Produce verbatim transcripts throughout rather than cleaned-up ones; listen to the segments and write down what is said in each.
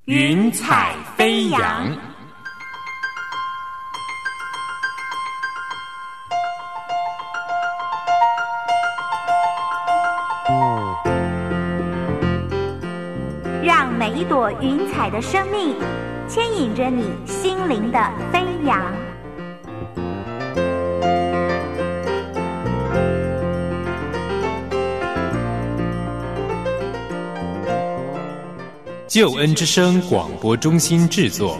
云彩飞扬。 让每一朵云彩的生命牵引着你心灵的飞扬。 救恩之声广播中心制作。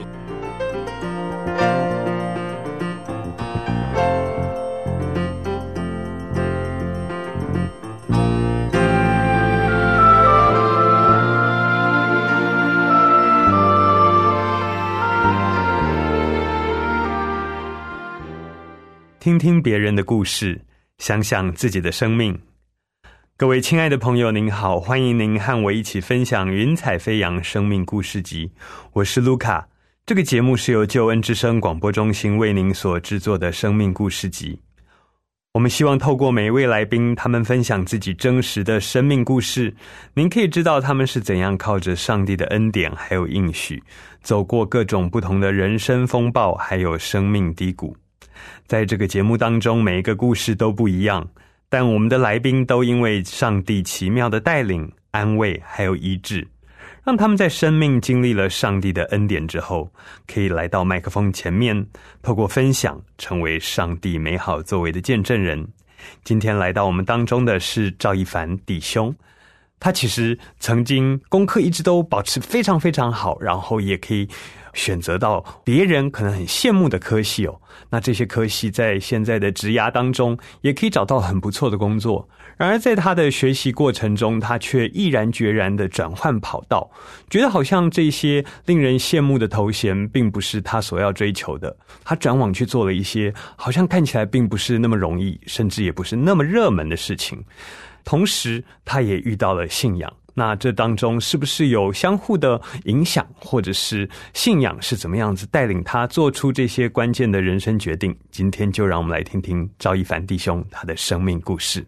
听听别人的故事，想想自己的生命。各位亲爱的朋友您好，欢迎您和我一起分享云彩飞扬生命故事集，我是卢卡。这个节目是由救恩之声广播中心为您所制作的生命故事集。我们希望透过每一位来宾，他们分享自己真实的生命故事，您可以知道他们是怎样靠着上帝的恩典还有应许，走过各种不同的人生风暴还有生命低谷。在这个节目当中，每一个故事都不一样，但我们的来宾都因为上帝奇妙的带领、安慰还有医治，让他们在生命经历了上帝的恩典之后，可以来到麦克风前面，透过分享成为上帝美好作为的见证人。今天来到我们当中的是赵一凡弟兄，他其实曾经功课一直都保持非常非常好，然后也可以选择到别人可能很羡慕的科系哦。那这些科系在现在的职涯当中也可以找到很不错的工作，然而在他的学习过程中，他却毅然决然的转换跑道，觉得好像这些令人羡慕的头衔并不是他所要追求的，他转往去做了一些好像看起来并不是那么容易，甚至也不是那么热门的事情。同时他也遇到了信仰，那这当中是不是有相互的影响，或者是信仰是怎么样子带领他做出这些关键的人生决定？今天就让我们来听听赵一凡弟兄他的生命故事。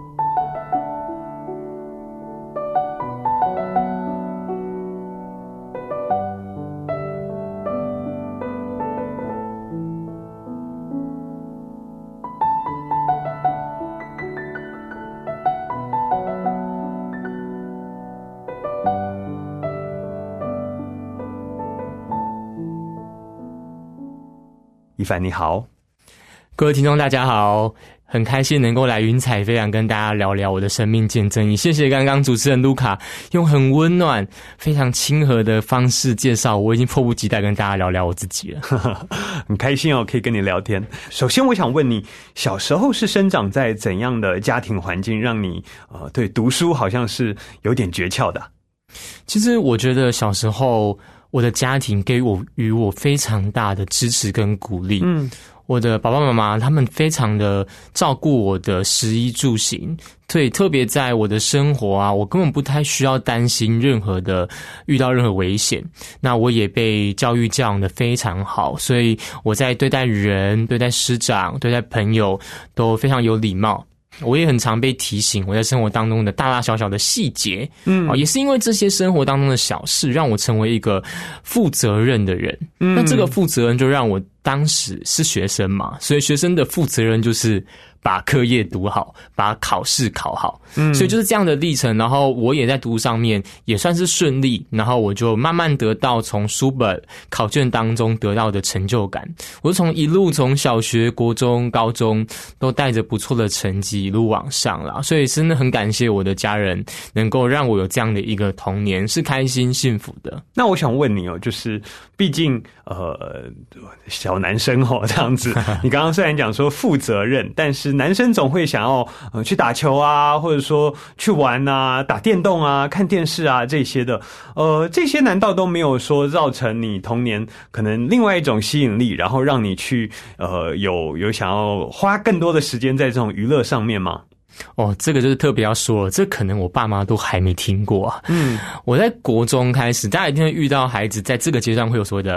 一凡你好。 各位听众大家好，很开心能够来云彩飞扬跟大家聊聊我的生命见证。也谢谢刚刚主持人卢卡用很温暖非常亲和的方式介绍，我已经迫不及待跟大家聊聊我自己了。 很开心哦，可以跟你聊天。首先我想问你，小时候是生长在怎样的家庭环境，让你呃对读书好像是有点诀窍的？ 其实我觉得小时候我的家庭给我予我非常大的支持跟鼓励。嗯，我的爸爸妈妈他们非常的照顾我的食衣住行，对，特别在我的生活啊，我根本不太需要担心任何的遇到任何危险。那我也被教育教养的非常好，所以我在对待人、对待师长、对待朋友都非常有礼貌。我也很常被提醒我在生活当中的大大小小的细节，嗯，也是因为这些生活当中的小事，让我成为一个负责任的人。嗯，那这个负责任就让我当时是学生嘛，所以学生的负责任就是把课业读好，把考试考好。嗯，所以就是这样的历程，然后我也在读上面也算是顺利，然后我就慢慢得到从书本考卷当中得到的成就感。我从一路从小学、国中、高中都带着不错的成绩一路往上啦，所以真的很感谢我的家人能够让我有这样的一个童年，是开心幸福的。 那我想问你哦，就是毕竟呃小男生哦这样子，你刚刚虽然讲说负责任，但是男生总会想要呃去打球啊，或者说去玩啊，打电动啊，看电视啊这些的，呃这些难道都没有说造成你童年可能另外一种吸引力，然后让你去呃有有想要花更多的时间在这种娱乐上面吗？ 哦，这个就是特别要说了，这可能我爸妈都还没听过啊。嗯，我在国中开始，大家一定会遇到孩子在这个阶段会有所谓的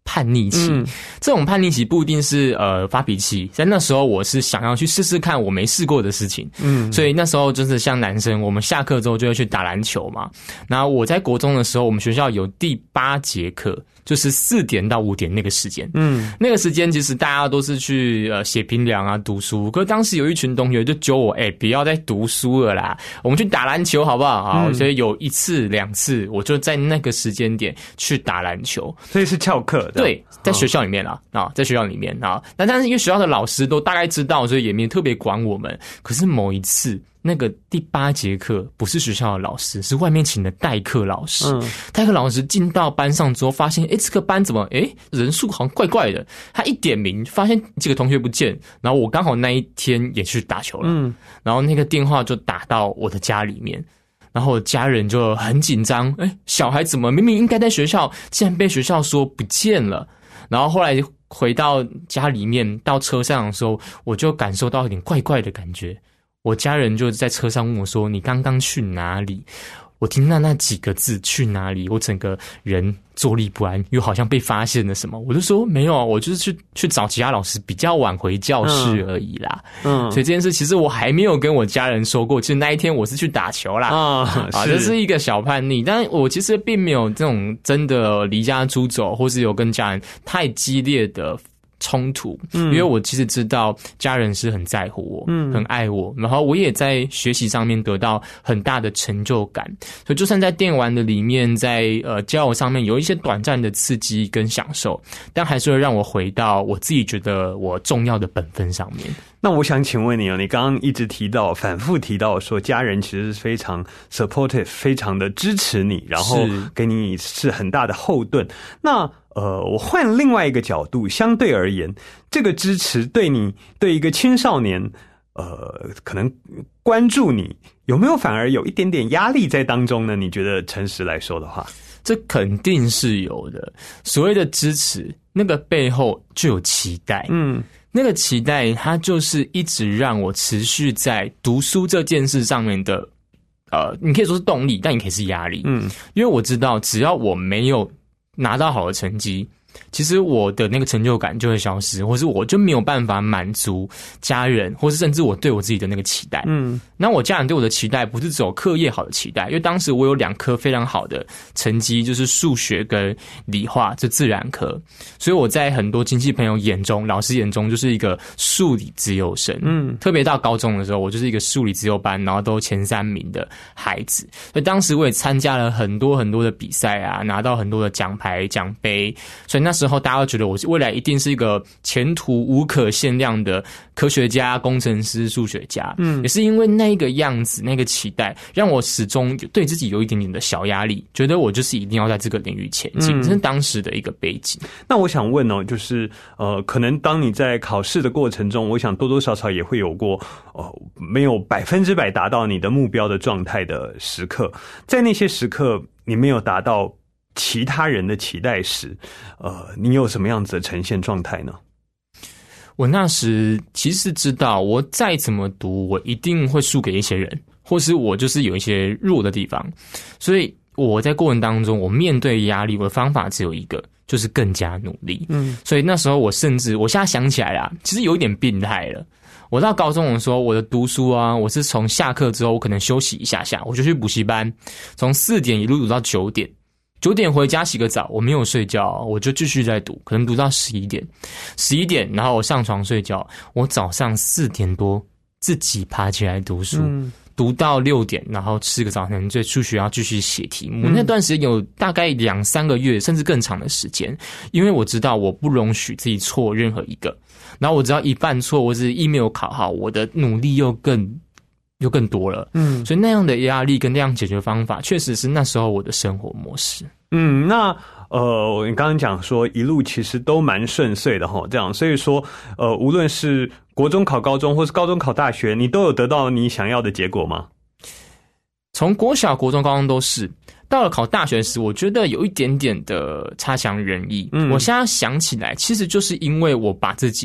叛逆期。嗯、这种叛逆期不一定是呃发脾气，在那时候我是想要去试试看我没试过的事情。嗯，所以那时候就是像男生，我们下课之后就会去打篮球嘛。然后我在国中的时候，我们学校有第八节课。就是四点到五点那个时间，嗯，那个时间其实大家都是去呃写评量啊、读书。可是当时有一群同学就揪我，哎、欸，不要再读书了啦，我们去打篮球好不好？好、嗯，所以有一次、两次，我就在那个时间点去打篮球， 所以是翘课的。 对，在学校里面啊，啊，在学校里面啊，但但是因为学校的老师都大概知道，所以也没特别管我们。可是某一次。那个第八节课不是学校的老师，是外面请的代课老师。嗯、代课老师进到班上之后，发现，哎，这个班怎么，哎，人数好像怪怪的。他一点名，发现几个同学不见，然后我刚好那一天也去打球了。嗯，然后那个电话就打到我的家里面，然后我家人就很紧张，哎，小孩怎么明明应该在学校，竟然被学校说不见了。然后后来回到家里面，到车上的时候，我就感受到有点怪怪的感觉。我家人就在车上问我说：“你刚刚去哪里？”我听到那几个字“去哪里”，我整个人坐立不安，又好像被发现了什么。我就说：“没有啊，我就是去去找其他老师，比较晚回教室而已啦。”嗯，所以这件事其实我还没有跟我家人说过。其实那一天我是去打球啦，啊，啊这是一个小叛逆，但我其实并没有这种真的离家出走，或是有跟家人太激烈的。冲突，嗯，因为我其实知道家人是很在乎我，嗯，很爱我，然后我也在学习上面得到很大的成就感，所以就算在电玩的里面，在呃交友上面有一些短暂的刺激跟享受，但还是会让我回到我自己觉得我重要的本分上面。 那我想请问你哦，你刚刚一直提到，反复提到说家人其实是非常 supportive， 非常的支持你，然后给你是很大的后盾。那呃，我换另外一个角度，相对而言，这个支持对你对一个青少年，呃，可能关注你有没有反而有一点点压力在当中呢？你觉得诚实来说的话， 这肯定是有的。所谓的支持，那个背后就有期待，嗯。那个期待，它就是一直让我持续在读书这件事上面的，呃，你可以说是动力，但也可以是压力。嗯，因为我知道，只要我没有拿到好的成绩，其实我的那个成就感就会消失，或是我就没有办法满足家人，或是甚至我对我自己的那个期待。嗯，那我家人对我的期待不是只有课业好的期待，因为当时我有两科非常好的成绩，就是数学跟理化，这自然科，所以我在很多亲戚朋友眼中，老师眼中就是一个数理资优生。嗯，特别到高中的时候，我就是一个数理资优班，然后都前三名的孩子。所以当时我也参加了很多很多的比赛啊，拿到很多的奖牌奖杯，所以那时候大家都觉得我未来一定是一个前途无可限量的科学家、工程师、数学家。嗯，也是因为那个样子、那个期待，让我始终对自己有一点点的小压力，觉得我就是一定要在这个领域前进，嗯、这是当时的一个背景。 那我想问哦，就是呃，可能当你在考试的过程中，我想多多少少也会有过呃没有百分之百达到你的目标的状态的时刻，在那些时刻，你没有达到其他人的期待时，呃，你有什么样子的呈现状态呢？ 我那时其实知道，我再怎么读，我一定会输给一些人，或是我就是有一些弱的地方，所以我在过程当中，我面对压力，我的方法只有一个，就是更加努力。嗯，所以那时候我甚至，我现在想起来啦，其实有一点病态了。我到高中的时候，我的读书啊，我是从下课之后，我可能休息一下下，我就去补习班，从四点一路读到九点。九点回家洗个澡，我没有睡觉，我就继续在读，可能读到十一点，十一点，然后我上床睡觉。我早上四点多自己爬起来读书，嗯、读到六点，然后吃个早餐，就去学校继续写题目。嗯、那段时间有大概两三个月，甚至更长的时间，因为我知道我不容许自己错任何一个，然后我只要一犯错，或是一没有考好，我的努力又更。又更多了，嗯，所以那样的压力跟那样解决方法，确实是那时候我的生活模式。 嗯，那呃，你刚刚讲说一路其实都蛮顺遂的齁，这样，所以说呃，无论是国中考高中，或是高中考大学，你都有得到你想要的结果吗？ 从国小、国中、高中都是。到了考大学时，我觉得有一点点的差强人意。嗯，我现在想起来，其实就是因为我把自己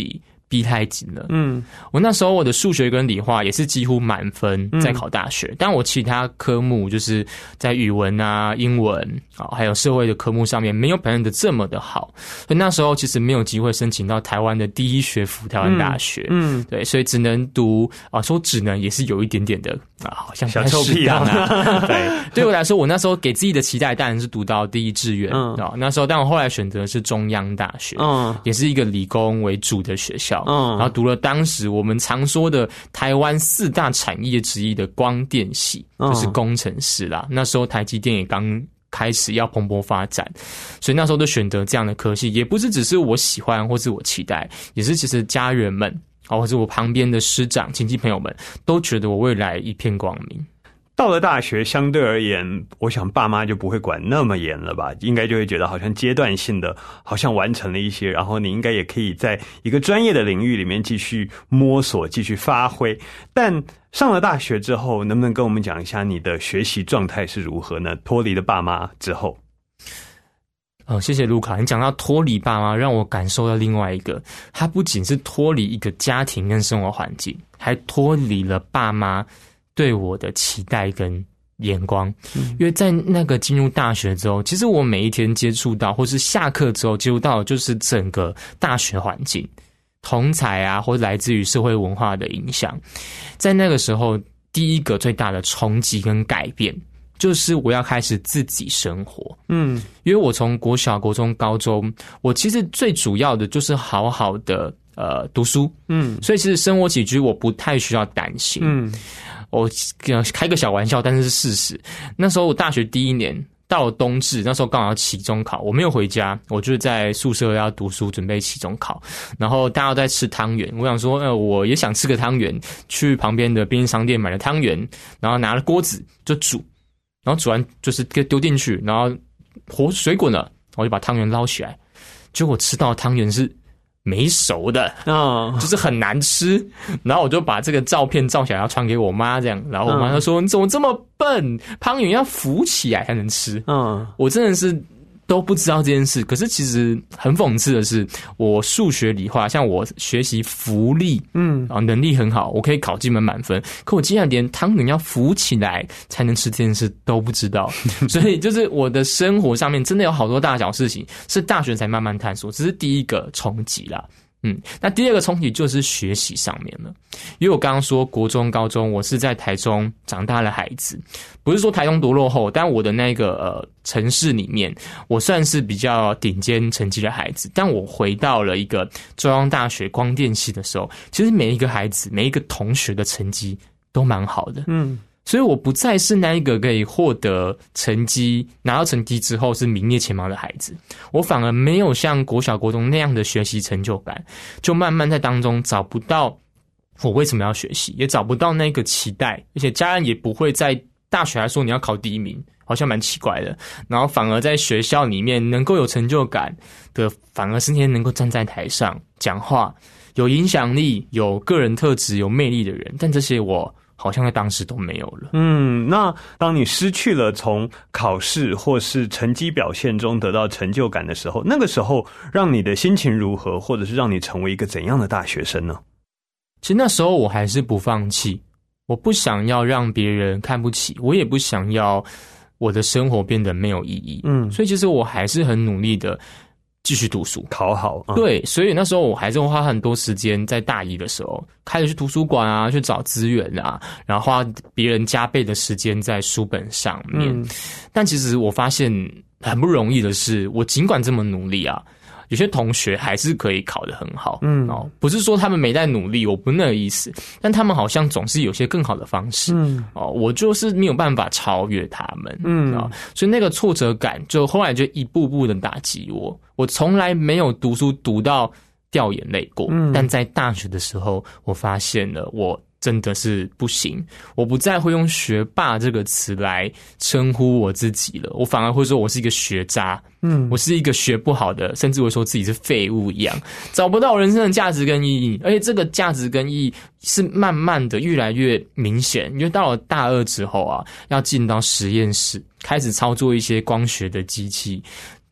逼太紧了。 嗯， 我那时候我的数学跟理化也是几乎满分在考大学，嗯、但我其他科目就是在语文啊、英文啊，还有社会的科目上面没有表现得这么的好，所以那时候其实没有机会申请到台湾的第一学府台湾大学。嗯，嗯对，所以只能读啊，说只能也是有一点点的啊，好像小臭屁啊。 对，对我来说，我那时候给自己的期待当然是读到第一志愿啊、嗯。那时候，但我后来选择的是中央大学，嗯，也是一个理工为主的学校。嗯，然后读了当时我们常说的台湾四大产业之一的光电系，嗯、就是工程师啦。那时候台积电也刚开始要蓬勃发展，所以那时候就选择这样的科系，也不是只是我喜欢或是我期待，也是其实家人们啊，或者我旁边的师长、亲戚朋友们都觉得我未来一片光明。 到了大学，相对而言，我想爸妈就不会管那么严了吧？应该就会觉得好像阶段性的，好像完成了一些，然后你应该也可以在一个专业的领域里面继续摸索、继续发挥。但上了大学之后，能不能跟我们讲一下你的学习状态是如何呢？脱离了爸妈之后。 哦，谢谢卢卡，你讲到脱离爸妈，让我感受到另外一个，它不仅是脱离一个家庭跟生活环境，还脱离了爸妈对我的期待跟眼光。嗯、因为在那个进入大学之后，其实我每一天接触到，或是下课之后接触到的就是整个大学环境，同侪啊，或者来自于社会文化的影响。在那个时候，第一个最大的冲击跟改变，就是我要开始自己生活。嗯，因为我从国小、国中、高中，我其实最主要的就是好好的呃读书。嗯，所以其实生活起居我不太需要担心。嗯。我开个小玩笑，但是是事实。那时候我大学第一年到了冬至，那时候刚好要期中考，我没有回家，我就是在宿舍要读书，准备期中考。然后大家都在吃汤圆，我想说，呃，我也想吃个汤圆，去旁边的便利商店买了汤圆，然后拿了锅子就煮，然后煮完就是丢进去，然后火水滚了，我就把汤圆捞起来，结果吃到的汤圆是没熟的，哦，就是很难吃。然后我就把这个照片照起来，要传给我妈，这样。然后我妈就说：“你怎么这么笨？汤圆要浮起来才能吃。”嗯，我真的是都不知道这件事。可是其实很讽刺的是，我数学、理化，像我学习浮力，嗯，啊，能力很好，我可以考基本满分。可我竟然连汤圆要浮起来才能吃这件事都不知道。所以就是我的生活上面真的有好多大小事情是大学才慢慢探索，这是第一个冲击啦。嗯，那第二个冲击就是学习上面了，因为我刚刚说国中、高中我是在台中长大的孩子，不是说台中多落后，但我的那个呃城市里面，我算是比较顶尖成绩的孩子。但我回到了一个中央大学光电系的时候，其实每一个孩子、每一个同学的成绩都蛮好的，嗯。所以我不再是那一个可以获得成绩、拿到成绩之后是名列前茅的孩子，我反而没有像国小、国中那样的学习成就感，就慢慢在当中找不到我为什么要学习，也找不到那个期待，而且家人也不会在大学来说你要考第一名，好像蛮奇怪的。然后反而在学校里面能够有成就感的，反而是那些能够站在台上讲话、有影响力、有个人特质、有魅力的人，但这些我好像在当时都没有了。 嗯，那当你失去了从考试或是成绩表现中得到成就感的时候，那个时候让你的心情如何，或者是让你成为一个怎样的大学生呢？ 其实那时候我还是不放弃，我不想要让别人看不起，我也不想要我的生活变得没有意义。嗯，所以其实我还是很努力的继续读书， 考好。嗯、 对，所以那时候我还是花很多时间在大一的时候，开始去图书馆啊，去找资源啊，然后花别人加倍的时间在书本上面。嗯、但其实我发现很不容易的是，我尽管这么努力啊，有些同学还是可以考得很好。嗯，哦，不是说他们没在努力，我不那个意思，但他们好像总是有些更好的方式。嗯，哦，我就是没有办法超越他们。嗯，哦，所以那个挫折感就后来就一步步的打击我。我从来没有读书读到掉眼泪过，嗯，但在大学的时候，我发现了我真的是不行，我不再会用学霸这个词来称呼我自己了，我反而会说我是一个学渣，嗯，我是一个学不好的，甚至会说自己是废物一样，找不到人生的价值跟意义，而且这个价值跟意义是慢慢的越来越明显，因为到了大二之后啊，要进到实验室，开始操作一些光学的机器。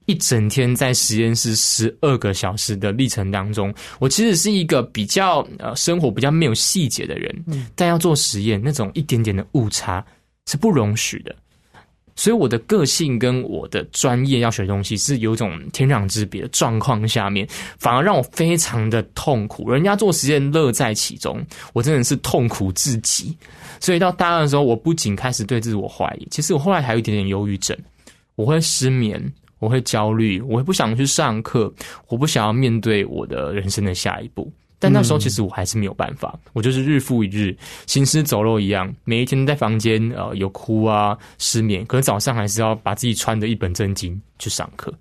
一整天在实验室十二个小时的历程当中，我其实是一个比较呃生活比较没有细节的人，嗯，但要做实验，那种一点点的误差是不容许的。所以我的个性跟我的专业要学的东西是有一种天壤之别的状况下面，反而让我非常的痛苦。人家做实验乐在其中，我真的是痛苦至极。所以到大二的时候，我不仅开始对自我怀疑，其实我后来还有一点点忧郁症，我会失眠，我会焦虑，我会不想去上课，我不想要面对我的人生的下一步。但那时候其实我还是没有办法，我就是日复一日行尸走肉一样，每一天在房间呃有哭啊失眠，可是早上还是要把自己穿得一本正经去上课。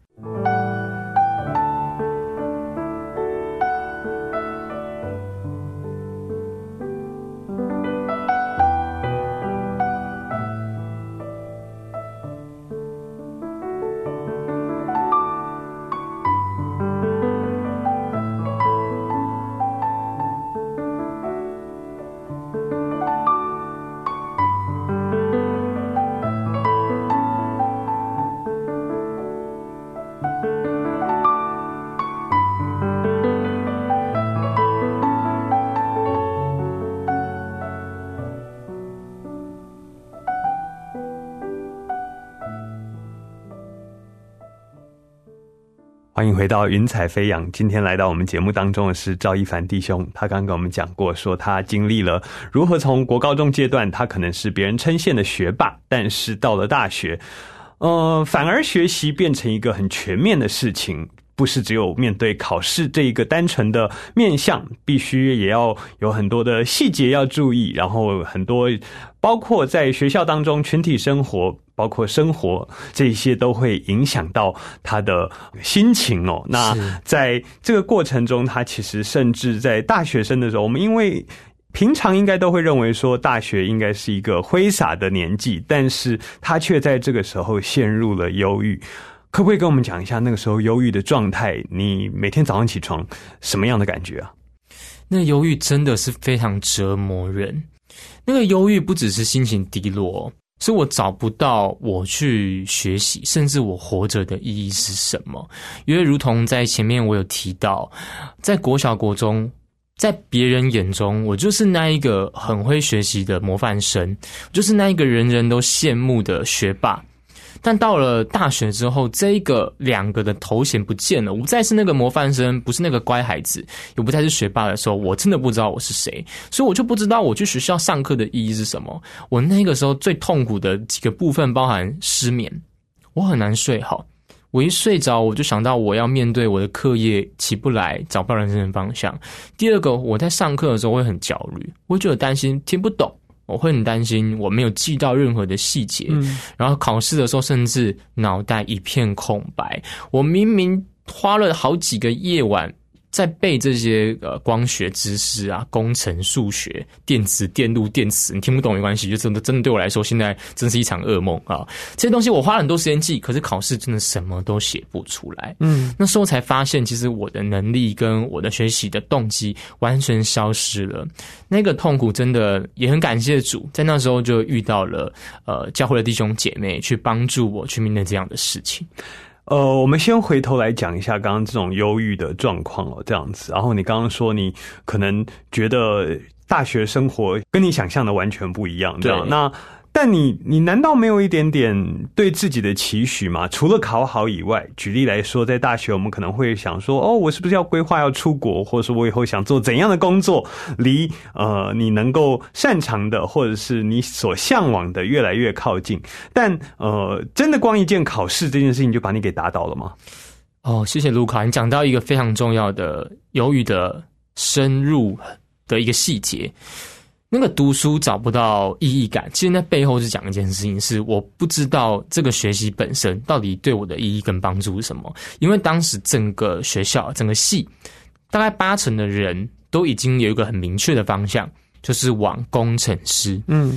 欢迎回到云彩飞扬，今天来到我们节目当中的是赵一凡弟兄，他刚刚跟我们讲过，说他经历了如何从国高中阶段他可能是别人称羡的学霸，但是到了大学呃，反而学习变成一个很全面的事情，不是只有面对考试这一个单纯的面向，必须也要有很多的细节要注意，然后很多包括在学校当中群体生活，包括生活，这些都会影响到他的心情哦。那在这个过程中，他其实甚至在大学生的时候，我们因为平常应该都会认为说大学应该是一个挥洒的年纪，但是他却在这个时候陷入了忧郁。可不可以跟我们讲一下那个时候忧郁的状态？你每天早上起床什么样的感觉啊？ 那忧郁真的是非常折磨人。那个忧郁不只是心情低落，是我找不到我去学习，甚至我活着的意义是什么。因为如同在前面我有提到，在国小国中，在别人眼中我就是那一个很会学习的模范生，就是那一个人人都羡慕的学霸。但到了大学之后，这一个两个的头衔不见了，我不再是那个模范生，不是那个乖孩子，也不再是学霸的时候，我真的不知道我是谁，所以我就不知道我去学校上课的意义是什么。我那个时候最痛苦的几个部分包含失眠，我很难睡好，我一睡着我就想到我要面对我的课业起不来，找不到人生的方向。第二个，我在上课的时候会很焦虑，我会觉得担心听不懂，我会很担心我没有记到任何的细节，嗯，然后考试的时候甚至脑袋一片空白。我明明花了好几个夜晚在背这些呃光学知识啊、工程、数学、电子、电路、电磁，你听不懂没关系，就真的真的对我来说，现在真是一场噩梦啊！这些东西我花了很多时间记，可是考试真的什么都写不出来。嗯，那时候才发现，其实我的能力跟我的学习的动机完全消失了。那个痛苦真的也很感谢主，在那时候就遇到了呃教会的弟兄姐妹去帮助我去面对这样的事情。 呃，我们先回头来讲一下刚刚这种忧郁的状况哦，这样子。然后你刚刚说你可能觉得大学生活跟你想象的完全不一样，这样。那但你你难道没有一点点对自己的期许吗？除了考好以外，举例来说，在大学我们可能会想说，哦，我是不是要规划要出国，或者说我以后想做怎样的工作，离呃你能够擅长的或者是你所向往的越来越靠近。但呃，真的光一件考试这件事情就把你给打倒了吗？ 哦，谢谢卢卡，你讲到一个非常重要的忧郁的深入的一个细节。那个读书找不到意义感，其实那背后是讲一件事情，是我不知道这个学习本身到底对我的意义跟帮助是什么。因为当时整个学校整个系大概八成的人都已经有一个很明确的方向，就是往工程师。嗯，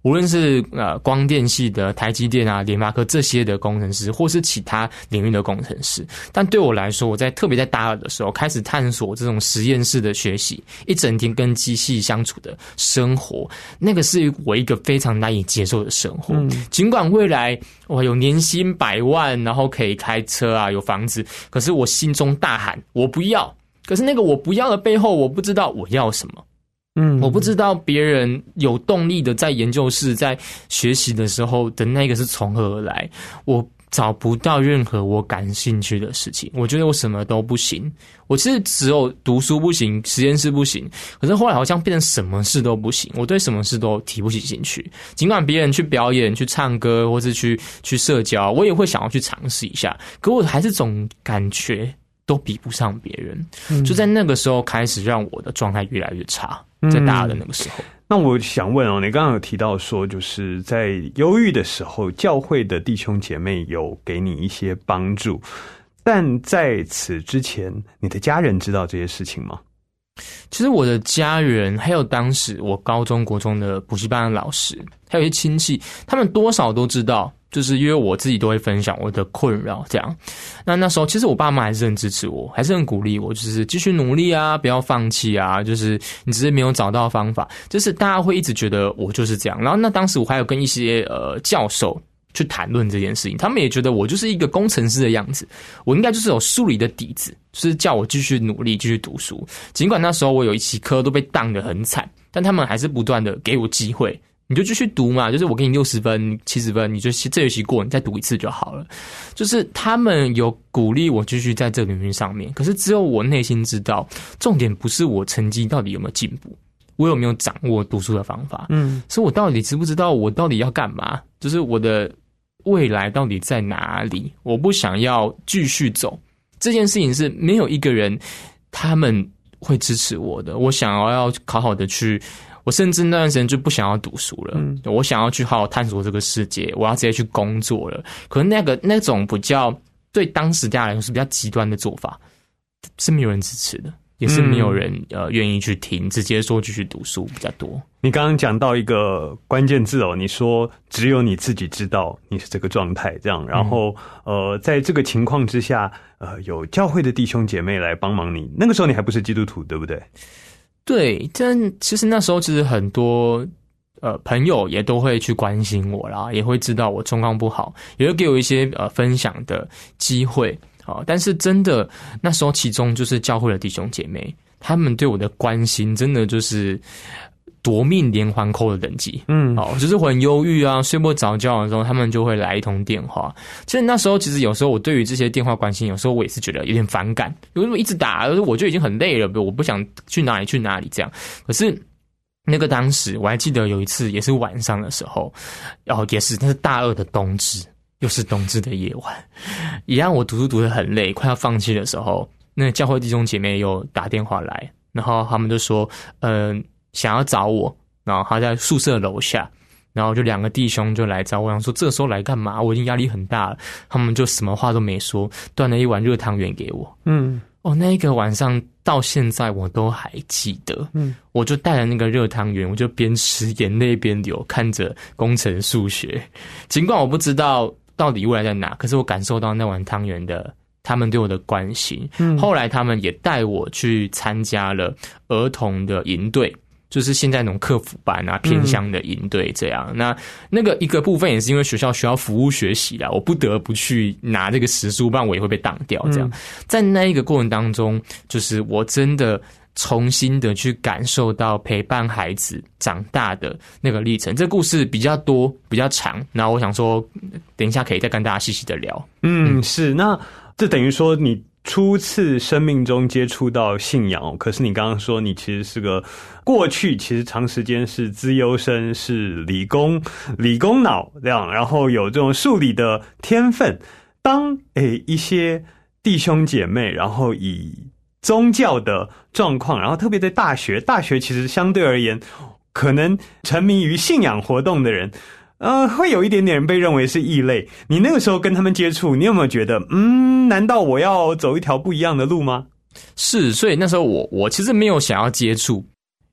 无论是呃光电系的台积电啊、联发科这些的工程师，或是其他领域的工程师。但对我来说，我在特别在大二的时候开始探索这种实验室的学习，一整天跟机器相处的生活，那个是我一个非常难以接受的生活。嗯、尽管未来我有年薪百万，然后可以开车啊，有房子，可是我心中大喊我不要。可是那个我不要的背后，我不知道我要什么。嗯，我不知道别人有动力的在研究室在学习的时候的那个是从何而来，我找不到任何我感兴趣的事情。我觉得我什么都不行，我其实只有读书不行，实验室不行，可是后来好像变成什么事都不行，我对什么事都提不起兴趣。尽管别人去表演、去唱歌，或是去去社交，我也会想要去尝试一下，可我还是总感觉都比不上别人。嗯、就在那个时候开始让我的状态越来越差。在大二的那个时候、嗯， 那我想问哦，你刚刚有提到说，就是在忧郁的时候，教会的弟兄姐妹有给你一些帮助，但在此之前，你的家人知道这些事情吗？ 其实我的家人，还有当时我高中国中的补习班的老师，还有一些亲戚，他们多少都知道，就是因为我自己都会分享我的困扰这样。那那时候其实我爸妈还是很支持我，还是很鼓励我，就是继续努力啊，不要放弃啊，就是你只是没有找到方法，就是大家会一直觉得我就是这样。然后那当时我还有跟一些呃教授去谈论这件事情，他们也觉得我就是一个工程师的样子，我应该就是有数理的底子，就是叫我继续努力继续读书。尽管那时候我有一期科都被当得很惨，但他们还是不断的给我机会，你就继续读嘛，就是我给你六十分七十分，你就这学期过你再读一次就好了。就是他们有鼓励我继续在这个领域上面，可是只有我内心知道，重点不是我成绩到底有没有进步，我有没有掌握读书的方法，嗯，是我到底知不知道我到底要干嘛，就是我的未来到底在哪里。我不想要继续走这件事情，是没有一个人他们会支持我的。我想要要好好的去，我甚至那段时间就不想要读书了，嗯、我想要去好好探索这个世界，我要直接去工作了。可是那个那种比较对当时大家来说是比较极端的做法，是没有人支持的，也是没有人、嗯、呃愿意去听，直接说继续读书比较多。 你刚刚讲到一个关键字哦，你说只有你自己知道你是这个状态，这样，然后、嗯、呃，在这个情况之下，呃，有教会的弟兄姐妹来帮忙你。那个时候你还不是基督徒，对不对？ 对，但其实那时候其实很多呃朋友也都会去关心我啦，也会知道我状况不好，也会给我一些呃分享的机会。好，但是真的那时候，其中就是教会的弟兄姐妹，他们对我的关心，真的就是夺命连环扣的等级。嗯，好，就是我很忧郁啊，睡不着觉的时候，他们就会来一通电话。其实那时候，其实有时候我对于这些电话关心，有时候我也是觉得有点反感，有时候一直打，我就已经很累了，我不想去哪里去哪里这样。可是那个当时我还记得有一次，也是晚上的时候，然后也是那是大二的冬至。又是冬至的夜晚，一样我读书读得很累，快要放弃的时候，那教会弟兄姐妹又打电话来，然后他们就说，嗯、呃，想要找我，然后他在宿舍楼下，然后就两个弟兄就来找我，想说这个时候来干嘛？我已经压力很大了，他们就什么话都没说，端了一碗热汤圆给我。嗯，哦，那一个晚上到现在我都还记得。嗯，我就带了那个热汤圆，我就边吃眼泪边流，看着工程数学，尽管我不知道到底未来在哪，可是我感受到那碗汤圆的他们对我的关心。嗯，后来他们也带我去参加了儿童的营队，就是现在那种客服班啊，偏乡的营队这样。嗯、那那个一个部分也是因为学校需要服务学习啦，我不得不去拿这个时数，不然我也会被挡掉这样。嗯、在那一个过程当中，就是我真的重新的去感受到陪伴孩子长大的那个历程。这故事比较多比较长，然后我想说等一下可以再跟大家细细的聊。 嗯，是，那这等于说你初次生命中接触到信仰，可是你刚刚说你其实是个过去其实长时间是资优生，是理工理工脑这样，然后有这种数理的天分。当诶一些弟兄姐妹然后以宗教的状况，然后特别在大学，大学其实相对而言，可能沉迷于信仰活动的人，呃，会有一点点被认为是异类。你那个时候跟他们接触，你有没有觉得，嗯，难道我要走一条不一样的路吗？ 是，所以那时候我我其实没有想要接触，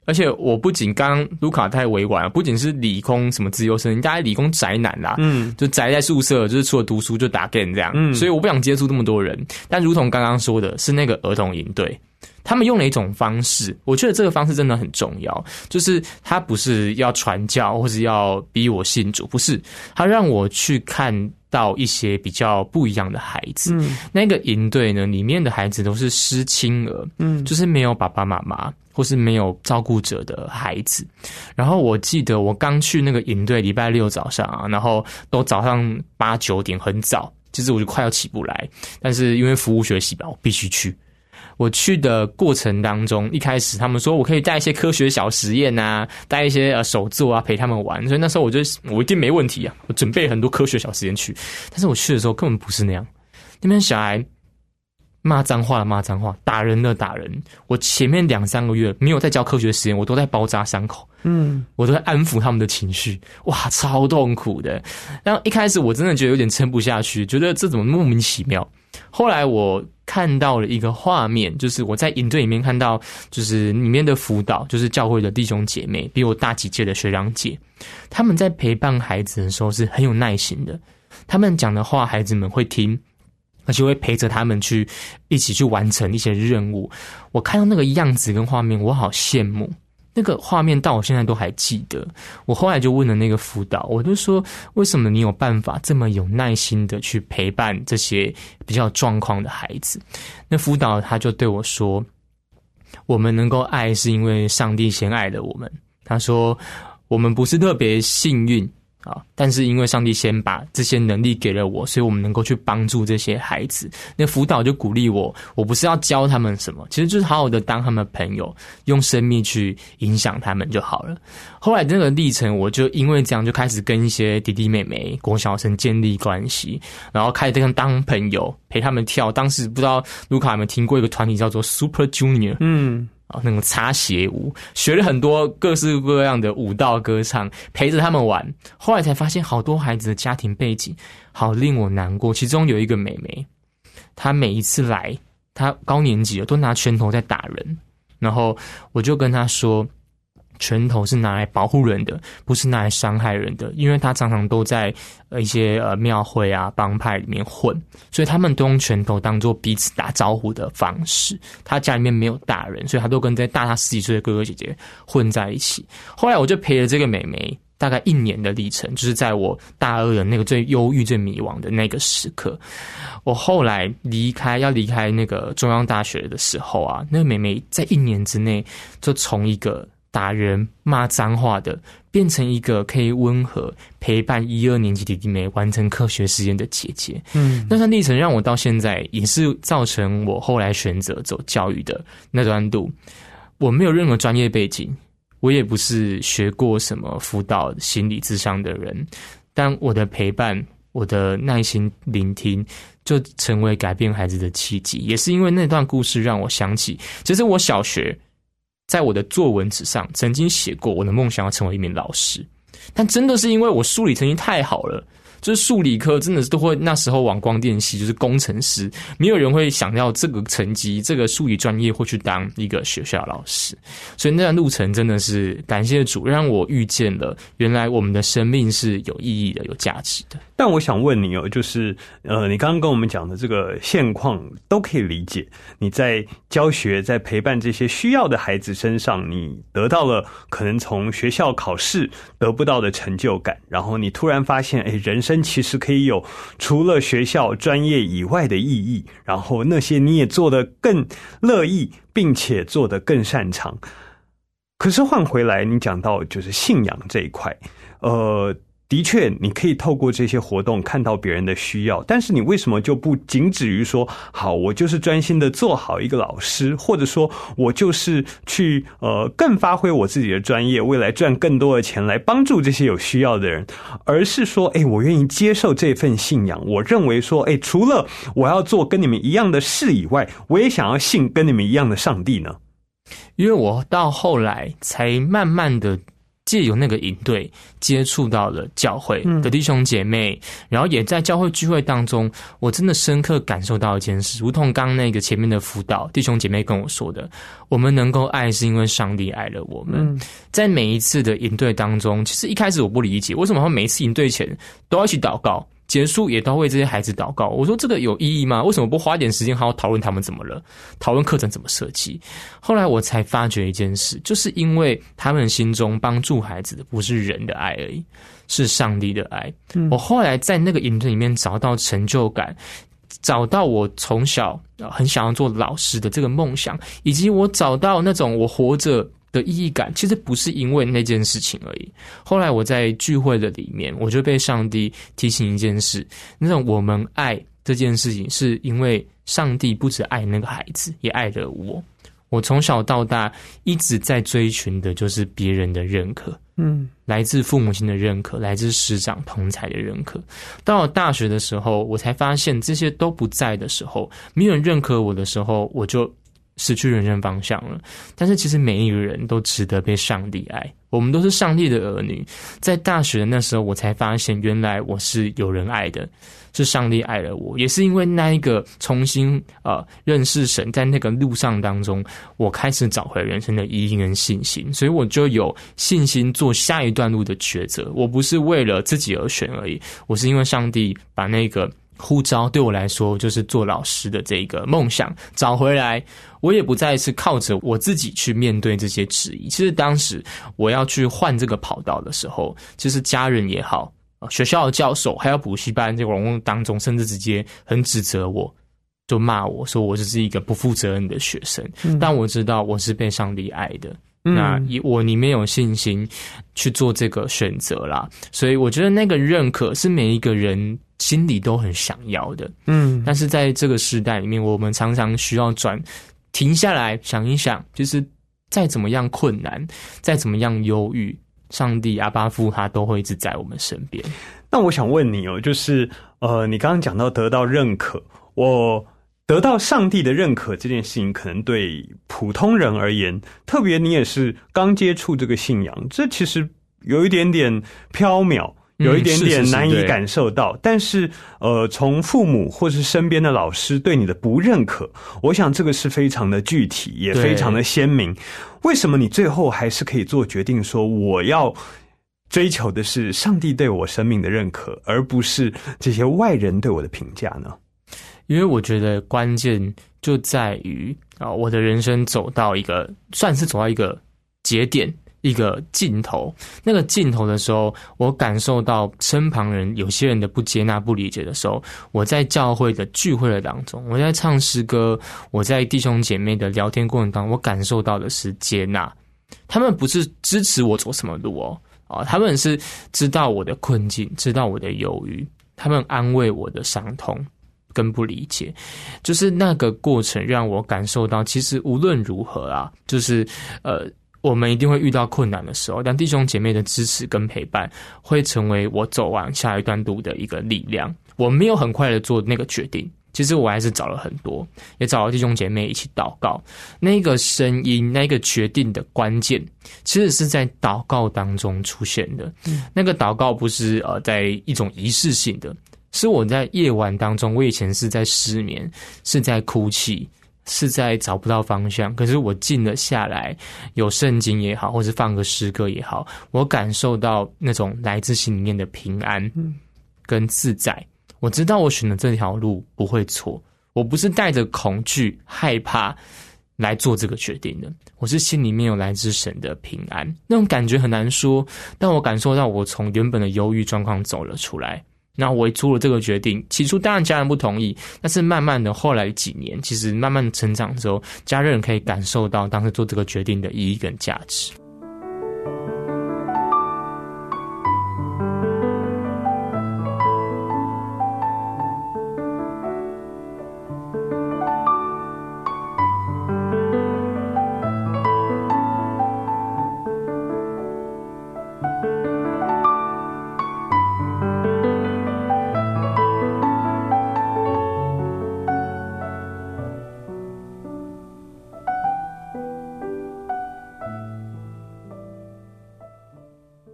而且我不仅刚刚卢卡太委婉了，不仅是理工什么自由生，大家理工宅男啦，嗯，就宅在宿舍，就是除了读书就打 game 这样，嗯，所以我不想接触这么多人。但如同刚刚说的，是那个儿童营队，他们用了一种方式，我觉得这个方式真的很重要，就是他不是要传教或是要逼我信主，不是，他让我去看到一些比较不一样的孩子。嗯，那个营队呢，里面的孩子都是失亲儿，嗯，就是没有爸爸妈妈或是没有照顾者的孩子。然后我记得我刚去那个营队，礼拜六早上啊，然后都早上八九点很早，其实我就快要起不来，但是因为服务学习吧，我必须去。我去的过程当中，一开始他们说我可以带一些科学小实验啊，带一些呃手作啊陪他们玩，所以那时候我就我一定没问题啊，我准备很多科学小实验去。但是我去的时候根本不是那样，那边小孩骂脏话的骂脏话，打人的打人。我前面两三个月没有在教科学实验，我都在包扎伤口，嗯，我都在安抚他们的情绪，哇，超痛苦的。然后一开始我真的觉得有点撑不下去，觉得这怎么莫名其妙。后来我看到了一个画面，就是我在营队里面看到，就是里面的辅导，就是教会的弟兄姐妹，比我大几届的学长姐，他们在陪伴孩子的时候是很有耐心的，他们讲的话孩子们会听，而且会陪着他们去一起去完成一些任务。我看到那个样子跟画面，我好羡慕。那个画面到我现在都还记得。我后来就问了那个辅导，我就说为什么你有办法这么有耐心的去陪伴这些比较有状况的孩子？那辅导他就对我说，我们能够爱是因为上帝先爱了我们。他说我们不是特别幸运啊，但是因为上帝先把这些能力给了我，所以我们能够去帮助这些孩子。那辅导就鼓励我，我不是要教他们什么，其实就是好好的当他们的朋友，用生命去影响他们就好了。后来这个历程，我就因为这样就开始跟一些弟弟妹妹国小生建立关系，然后开始跟他们当朋友，陪他们跳。当时不知道卢卡有没有听过一个团体叫做 Super Junior， 嗯，那种擦鞋舞，学了很多各式各样的舞蹈歌唱，陪着他们玩。后来才发现好多孩子的家庭背景好令我难过。其中有一个妹妹，她每一次来，她高年级了，都拿拳头在打人。然后我就跟她说，拳头是拿来保护人的，不是拿来伤害人的。因为他常常都在呃一些呃庙会啊帮派里面混，所以他们都用拳头当作彼此打招呼的方式。他家里面没有大人，所以他都跟在大他十几岁的哥哥姐姐混在一起。后来我就陪了这个妹妹大概一年的历程，就是在我大二的那个最忧郁最迷惘的那个时刻。我后来离开要离开那个中央大学的时候啊，那个妹妹在一年之内就从一个打人骂脏话的变成一个可以温和陪伴一二年级弟弟妹完成科学实验的姐姐。嗯，那段历程让我到现在也是造成我后来选择走教育的那段路。我没有任何专业背景，我也不是学过什么辅导心理咨商的人，但我的陪伴，我的耐心聆听就成为改变孩子的契机。也是因为那段故事让我想起，其实我小学在我的作文纸上曾经写过我的梦想要成为一名老师，但真的是因为我数理成绩太好了，就是数理科真的是都会，那时候往光电系就是工程师，没有人会想要这个成绩这个数理专业会去当一个学校老师。所以那段路程真的是感谢主，让我遇见了原来我们的生命是有意义的有价值的。 但我想问你哦，就是呃，你刚刚跟我们讲的这个现况都可以理解，你在教学在陪伴这些需要的孩子身上，你得到了可能从学校考试得不到的成就感，然后你突然发现诶，人生其实可以有除了学校专业以外的意义，然后那些你也做得更乐意，并且做得更擅长。可是换回来你讲到就是信仰这一块，呃的确你可以透过这些活动看到别人的需要，但是你为什么就不仅止于说好我就是专心的做好一个老师，或者说我就是去呃更发挥我自己的专业，未来赚更多的钱来帮助这些有需要的人，而是说诶我愿意接受这份信仰，我认为说诶除了我要做跟你们一样的事以外，我也想要信跟你们一样的上帝呢？ 因为我到后来才慢慢的借由那个营队接触到了教会的弟兄姐妹、嗯、然后也在教会聚会当中，我真的深刻感受到一件事，如同刚刚那个前面的辅导弟兄姐妹跟我说的，我们能够爱是因为上帝爱了我们、嗯、在每一次的营队当中，其实一开始我不理解为什么他们每一次营队前都要一起祷告，结束也都为这些孩子祷告。我说这个有意义吗？为什么不花点时间好好讨论他们怎么了，讨论课程怎么设计？后来我才发觉一件事，就是因为他们心中帮助孩子的不是人的爱而已，是上帝的爱、嗯、我后来在那个营队里面找到成就感，找到我从小很想要做老师的这个梦想，以及我找到那种我活着的意义感，其实不是因为那件事情而已。后来我在聚会的里面，我就被上帝提醒一件事，那种我们爱这件事情是因为上帝不只爱那个孩子，也爱了我。我从小到大一直在追寻的就是别人的认可，嗯，来自父母亲的认可，来自师长同侪的认可。到了大学的时候，我才发现这些都不在的时候，没有人认可我的时候，我就失去人生方向了。但是其实每一个人都值得被上帝爱，我们都是上帝的儿女。在大学的那时候，我才发现原来我是有人爱的，是上帝爱了我。也是因为那一个重新呃认识神，在那个路上当中，我开始找回人生的意义跟信心，所以我就有信心做下一段路的抉择。我不是为了自己而选而已，我是因为上帝把那个呼召对我来说就是做老师的这个梦想找回来，我也不再是靠着我自己去面对这些质疑。其实当时我要去换这个跑道的时候，其实家人也好，学校的教授还有补习班这个网络当中，甚至直接很指责我，就骂我说我只是一个不负责任的学生、嗯、但我知道我是被上帝爱的，那我里面有信心去做这个选择啦。所以我觉得那个认可是每一个人心里都很想要的，嗯，但是在这个时代里面，我们常常需要转停下来想一想，就是再怎么样困难，再怎么样忧郁，上帝阿爸父他都会一直在我们身边。 那我想问你哦，就是呃，你刚刚讲到得到认可，我得到上帝的认可这件事情，可能对普通人而言，特别你也是刚接触这个信仰，这其实有一点点缥缈。有一点点难以感受到、嗯、是是是但是呃，从父母或是身边的老师对你的不认可，我想这个是非常的具体，也非常的鲜明。为什么你最后还是可以做决定说我要追求的是上帝对我生命的认可，而不是这些外人对我的评价呢？ 因为我觉得关键就在于啊、哦，我的人生走到一个算是走到一个节点，一个尽头。那个尽头的时候，我感受到身旁人有些人的不接纳不理解的时候，我在教会的聚会的当中，我在唱诗歌，我在弟兄姐妹的聊天过程当中，我感受到的是接纳。他们不是支持我走什么路哦，啊，他们是知道我的困境，知道我的忧郁，他们安慰我的伤痛跟不理解。就是那个过程让我感受到，其实无论如何啊，就是呃我们一定会遇到困难的时候，但弟兄姐妹的支持跟陪伴会成为我走完下一段路的一个力量。我没有很快的做那个决定，其实我还是找了很多，也找了弟兄姐妹一起祷告。那个声音，那个决定的关键，其实是在祷告当中出现的。嗯、那个祷告不是呃在一种仪式性的，是我在夜晚当中，我以前是在失眠，是在哭泣，是在找不到方向，可是我静了下来，有圣经也好，或是放个诗歌也好，我感受到那种来自心里面的平安跟自在。我知道我选的这条路不会错，我不是带着恐惧害怕来做这个决定的，我是心里面有来自神的平安。那种感觉很难说，但我感受到我从原本的忧郁状况走了出来。那我也做了这个决定，起初当然家人不同意，但是慢慢的后来几年，其实慢慢的成长之后，家人可以感受到当时做这个决定的意义跟价值。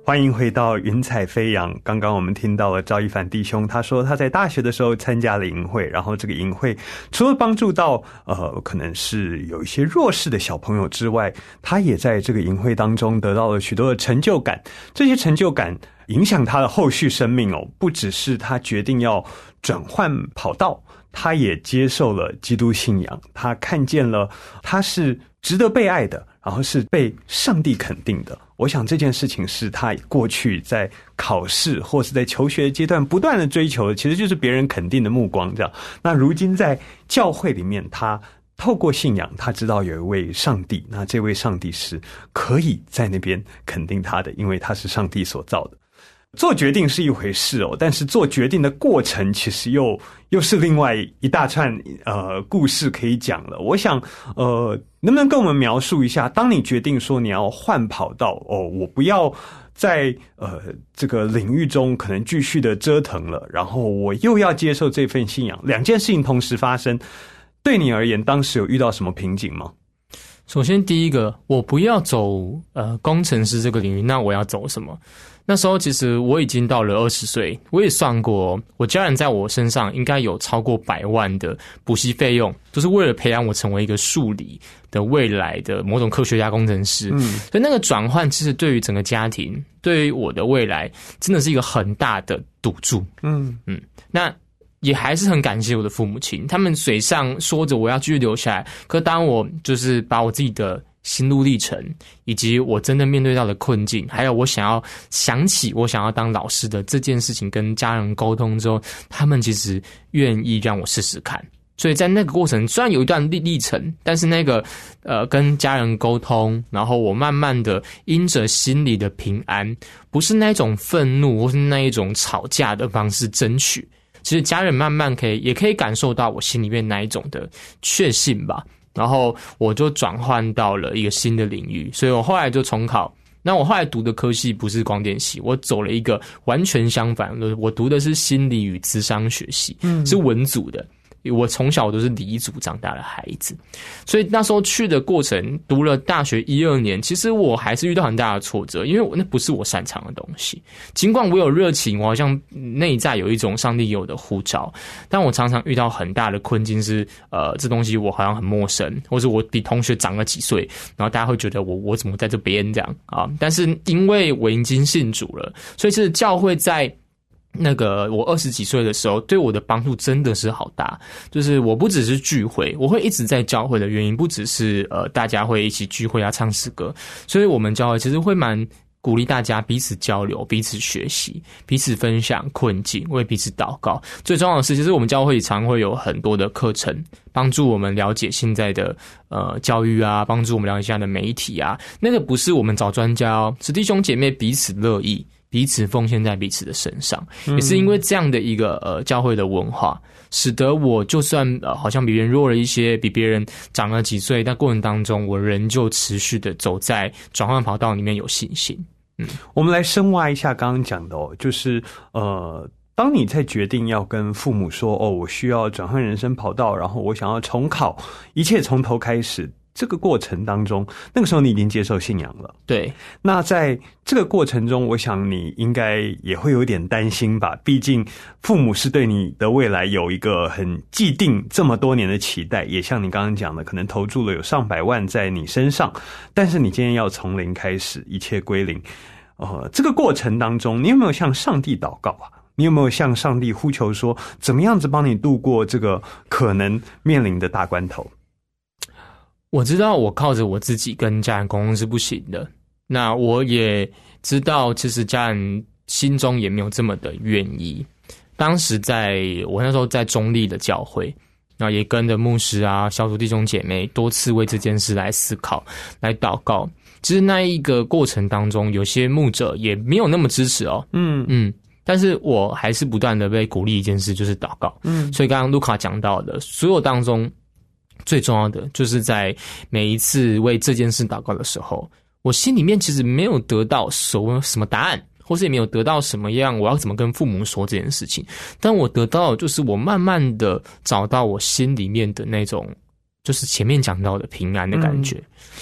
欢迎回到云彩飞扬。刚刚我们听到了赵一凡弟兄，他说他在大学的时候参加了营会，然后这个营会除了帮助到呃可能是有一些弱势的小朋友之外，他也在这个营会当中得到了许多的成就感。这些成就感影响他的后续生命哦，不只是他决定要转换跑道，他也接受了基督信仰，他看见了他是值得被爱的，然后是被上帝肯定的。我想这件事情是他过去在考试或是在求学阶段不断的追求的，其实就是别人肯定的目光这样。那如今在教会里面，他透过信仰，他知道有一位上帝，那这位上帝是可以在那边肯定他的，因为他是上帝所造的。做决定是一回事哦，但是做决定的过程其实又又是另外一大串呃故事可以讲了。我想呃，能不能跟我们描述一下，当你决定说你要换跑道哦，我不要在呃这个领域中可能继续的折腾了，然后我又要接受这份信仰，两件事情同时发生，对你而言，当时有遇到什么瓶颈吗？ 首先第一个，我不要走呃工程师这个领域，那我要走什么？那时候其实我已经到了二十岁，我也算过，我家人在我身上应该有超过百万的补习费用，都是为了培养我成为一个数理的未来的某种科学家工程师。嗯，所以那个转换其实对于整个家庭，对于我的未来，真的是一个很大的赌注。嗯嗯，那也还是很感谢我的父母亲，他们嘴上说着我要继续留下来，可当我就是把我自己的心路历程，以及我真的面对到的困境，还有我想要想起我想要当老师的这件事情跟家人沟通之后，他们其实愿意让我试试看。所以在那个过程虽然有一段历历程，但是那个呃跟家人沟通，然后我慢慢的因着心里的平安，不是那种愤怒或是那一种吵架的方式争取，其实家人慢慢可以也可以感受到我心里面那一种的确信吧。然后我就转换到了一个新的领域，所以我后来就重考。那我后来读的科系不是光电系，我走了一个完全相反，我读的是心理与諮商学系，嗯，是文组的。我从小都是理组长大的孩子，所以那时候去的过程，读了大学一二年，其实我还是遇到很大的挫折，因为我那不是我擅长的东西。尽管我有热情，我好像内在有一种上帝有的呼召，但我常常遇到很大的困境是，呃，这东西我好像很陌生，或者我比同学长了几岁，然后大家会觉得我我怎么在这边这样啊？但是因为我已经信主了，所以是教会在那个我二十几岁的时候对我的帮助真的是好大，就是我不只是聚会，我会一直在教会的原因不只是呃大家会一起聚会啊唱诗歌，所以我们教会其实会蛮鼓励大家彼此交流，彼此学习，彼此分享困境，为彼此祷告。最重要的是，其实我们教会常会有很多的课程帮助我们了解现在的呃教育啊，帮助我们了解现在的媒体啊，那个不是我们找专家哦，是弟兄姐妹彼此乐意彼此奉献在彼此的身上，也是因为这样的一个呃教会的文化，使得我就算呃好像比别人弱了一些，比别人长了几岁，但过程当中我仍旧持续的走在转换跑道里面，有信心。嗯， 我们来深挖一下刚刚讲的哦，就是呃，当你在决定要跟父母说哦，我需要转换人生跑道，然后我想要重考，一切从头开始。这个过程当中，那个时候你已经接受信仰了。 对， 那在这个过程中，我想你应该也会有点担心吧？毕竟父母是对你的未来有一个很既定这么多年的期待，也像你刚刚讲的，可能投注了有上百万在你身上，但是你今天要从零开始，一切归零。呃，这个过程当中，你有没有向上帝祷告啊？你有没有向上帝呼求说，怎么样子帮你度过这个可能面临的大关头？ 我知道我靠着我自己跟家人沟通是不行的，那我也知道其实家人心中也没有这么的愿意。当时在我那时候在中立的教会，那也跟着牧师啊小组弟兄姐妹多次为这件事来思考来祷告。其实那一个过程当中，有些牧者也没有那么支持哦，嗯嗯，但是我还是不断的被鼓励一件事，就是祷告。嗯，所以刚刚卢卡讲到的所有当中最重要的就是在每一次为这件事祷告的时候，我心里面其实没有得到所谓什么答案，或是也没有得到什么样我要怎么跟父母说这件事情，但我得到的就是我慢慢的找到我心里面的那种就是前面讲到的平安的感觉。 嗯，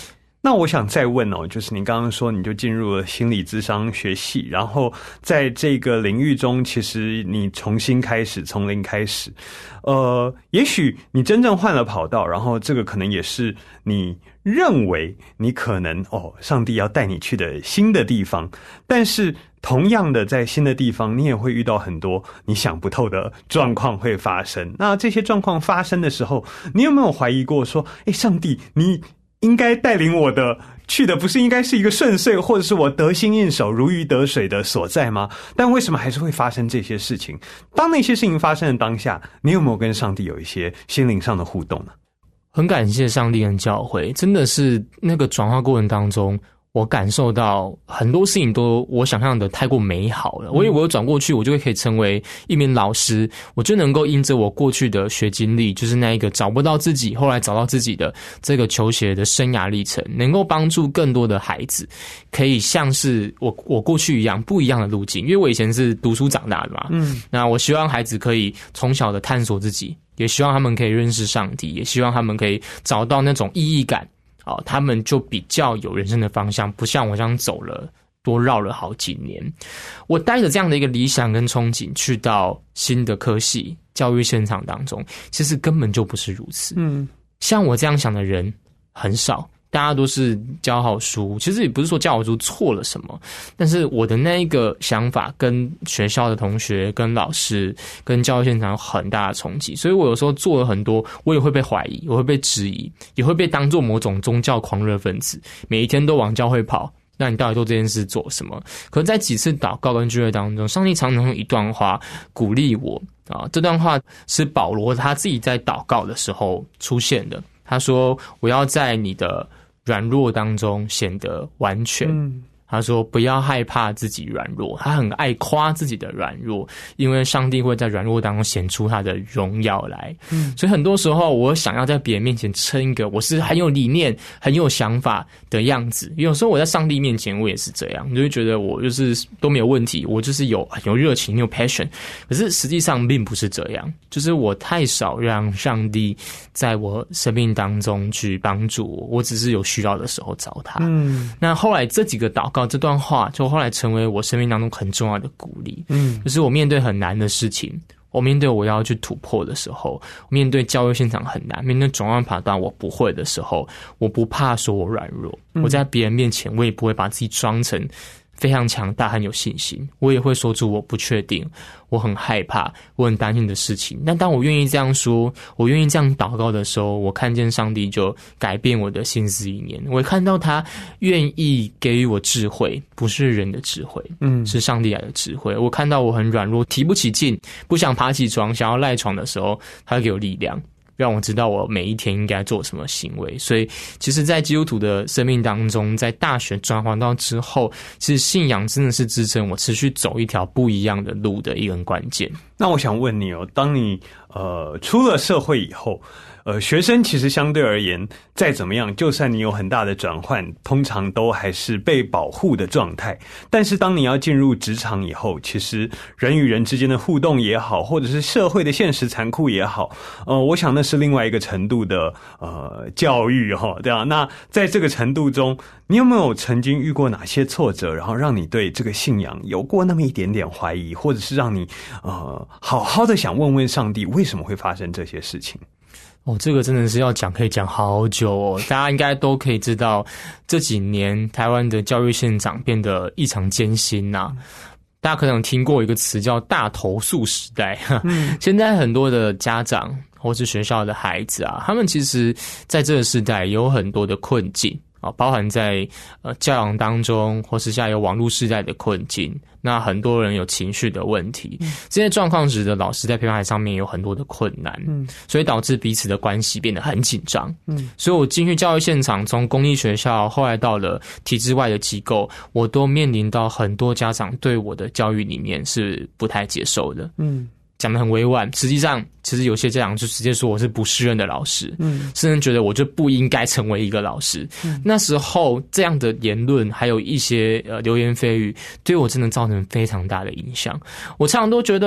那我想再问哦，就是你刚刚说你就进入了心理咨商学系，然后在这个领域中，其实你重新开始，从零开始。呃，也许你真正换了跑道，然后这个可能也是你认为你可能哦，上帝要带你去的新的地方，但是同样的在新的地方，你也会遇到很多你想不透的状况会发生。那这些状况发生的时候，你有没有怀疑过说，诶，上帝，你应该带领我的去的不是应该是一个顺遂，或者是我得心应手如鱼得水的所在吗？但为什么还是会发生这些事情？当那些事情发生的当下，你有没有跟上帝有一些心灵上的互动呢？ 很感谢上帝跟教会，真的是那个转化过程当中，我感受到很多事情都我想象的太过美好了。我以为我转过去，我就会可以成为一名老师，我就能够因着我过去的学经历，就是那一个找不到自己，后来找到自己的这个求学的生涯历程，能够帮助更多的孩子，可以像是我我过去一样不一样的路径。因为我以前是读书长大的嘛，嗯，那我希望孩子可以从小的探索自己，也希望他们可以认识上帝，也希望他们可以找到那种意义感。哦，他们就比较有人生的方向，不像我这样走了多绕了好几年。我带着这样的一个理想跟憧憬去到新的科系教育现场当中，其实根本就不是如此。嗯，像我这样想的人很少，大家都是教好书，其实也不是说教好书错了什么，但是我的那一个想法跟学校的同学、跟老师、跟教育现场有很大的冲击，所以我有时候做了很多，我也会被怀疑，我会被质疑，也会被当作某种宗教狂热分子，每一天都往教会跑。那你到底做这件事做什么？可是在几次祷告跟聚会当中，上帝常常用一段话鼓励我啊，这段话是保罗他自己在祷告的时候出现的。他说：“我要在你的软弱当中显得完全。嗯”他说：“不要害怕自己软弱。”他很爱夸自己的软弱，因为上帝会在软弱当中显出他的荣耀来。嗯，所以很多时候我想要在别人面前撑一个我是很有理念、很有想法的样子。有时候我在上帝面前我也是这样，你就会觉得我就是都没有问题，我就是有有热情、有 passion。可是实际上并不是这样，就是我太少让上帝在我生命当中去帮助我，我只是有需要的时候找他。嗯，那后来这几个祷告。这段话就后来成为我生命当中很重要的鼓励。嗯，就是我面对很难的事情，我面对我要去突破的时候，面对教育现场很难，面对转换跑道我不会的时候，我不怕说我软弱，嗯，我在别人面前我也不会把自己装成非常强大很有信心，我也会说出我不确定，我很害怕，我很担心的事情。但当我愿意这样说，我愿意这样祷告的时候，我看见上帝就改变我的心思意念，我看到他愿意给予我智慧，不是人的智慧，嗯，是上帝来的智慧。我看到我很软弱，提不起劲，不想爬起床，想要赖床的时候，他给我力量，让我知道我每一天应该做什么行为。所以其实在基督徒的生命当中，在大学转换到之后，其实信仰真的是支撑我持续走一条不一样的路的一个关键。 那我想问你哦，当你呃出了社会以后，呃，学生其实相对而言，再怎么样，就算你有很大的转换，通常都还是被保护的状态。但是当你要进入职场以后，其实人与人之间的互动也好，或者是社会的现实残酷也好，呃，我想那是另外一个程度的呃教育哈，对啊。那在这个程度中，你有没有曾经遇过哪些挫折，然后让你对这个信仰有过那么一点点怀疑，或者是让你呃好好的想问问上帝为什么会发生这些事情？ 哦，这个真的是要讲，可以讲好久哦。大家应该都可以知道，这几年台湾的教育现场变得异常艰辛呐、啊。大家可能有听过一个词叫大投诉时代。嗯，现在很多的家长或是学校的孩子啊，他们其实在这个时代有很多的困境啊，包含在呃教养当中，或是现在有网络时代的困境。那很多人有情绪的问题，嗯、这些状况使得老师在陪伴上面有很多的困难，嗯，所以导致彼此的关系变得很紧张，嗯，所以我进去教育现场，从公立学校，后来到了体制外的机构，我都面临到很多家长对我的教育理念是不太接受的，嗯。讲得很委婉，实际上其实有些家长就直接说我是不适任的老师，嗯，甚至觉得我就不应该成为一个老师。嗯、那时候这样的言论，还有一些呃流言蜚语，对我真的造成非常大的影响。我常常都觉得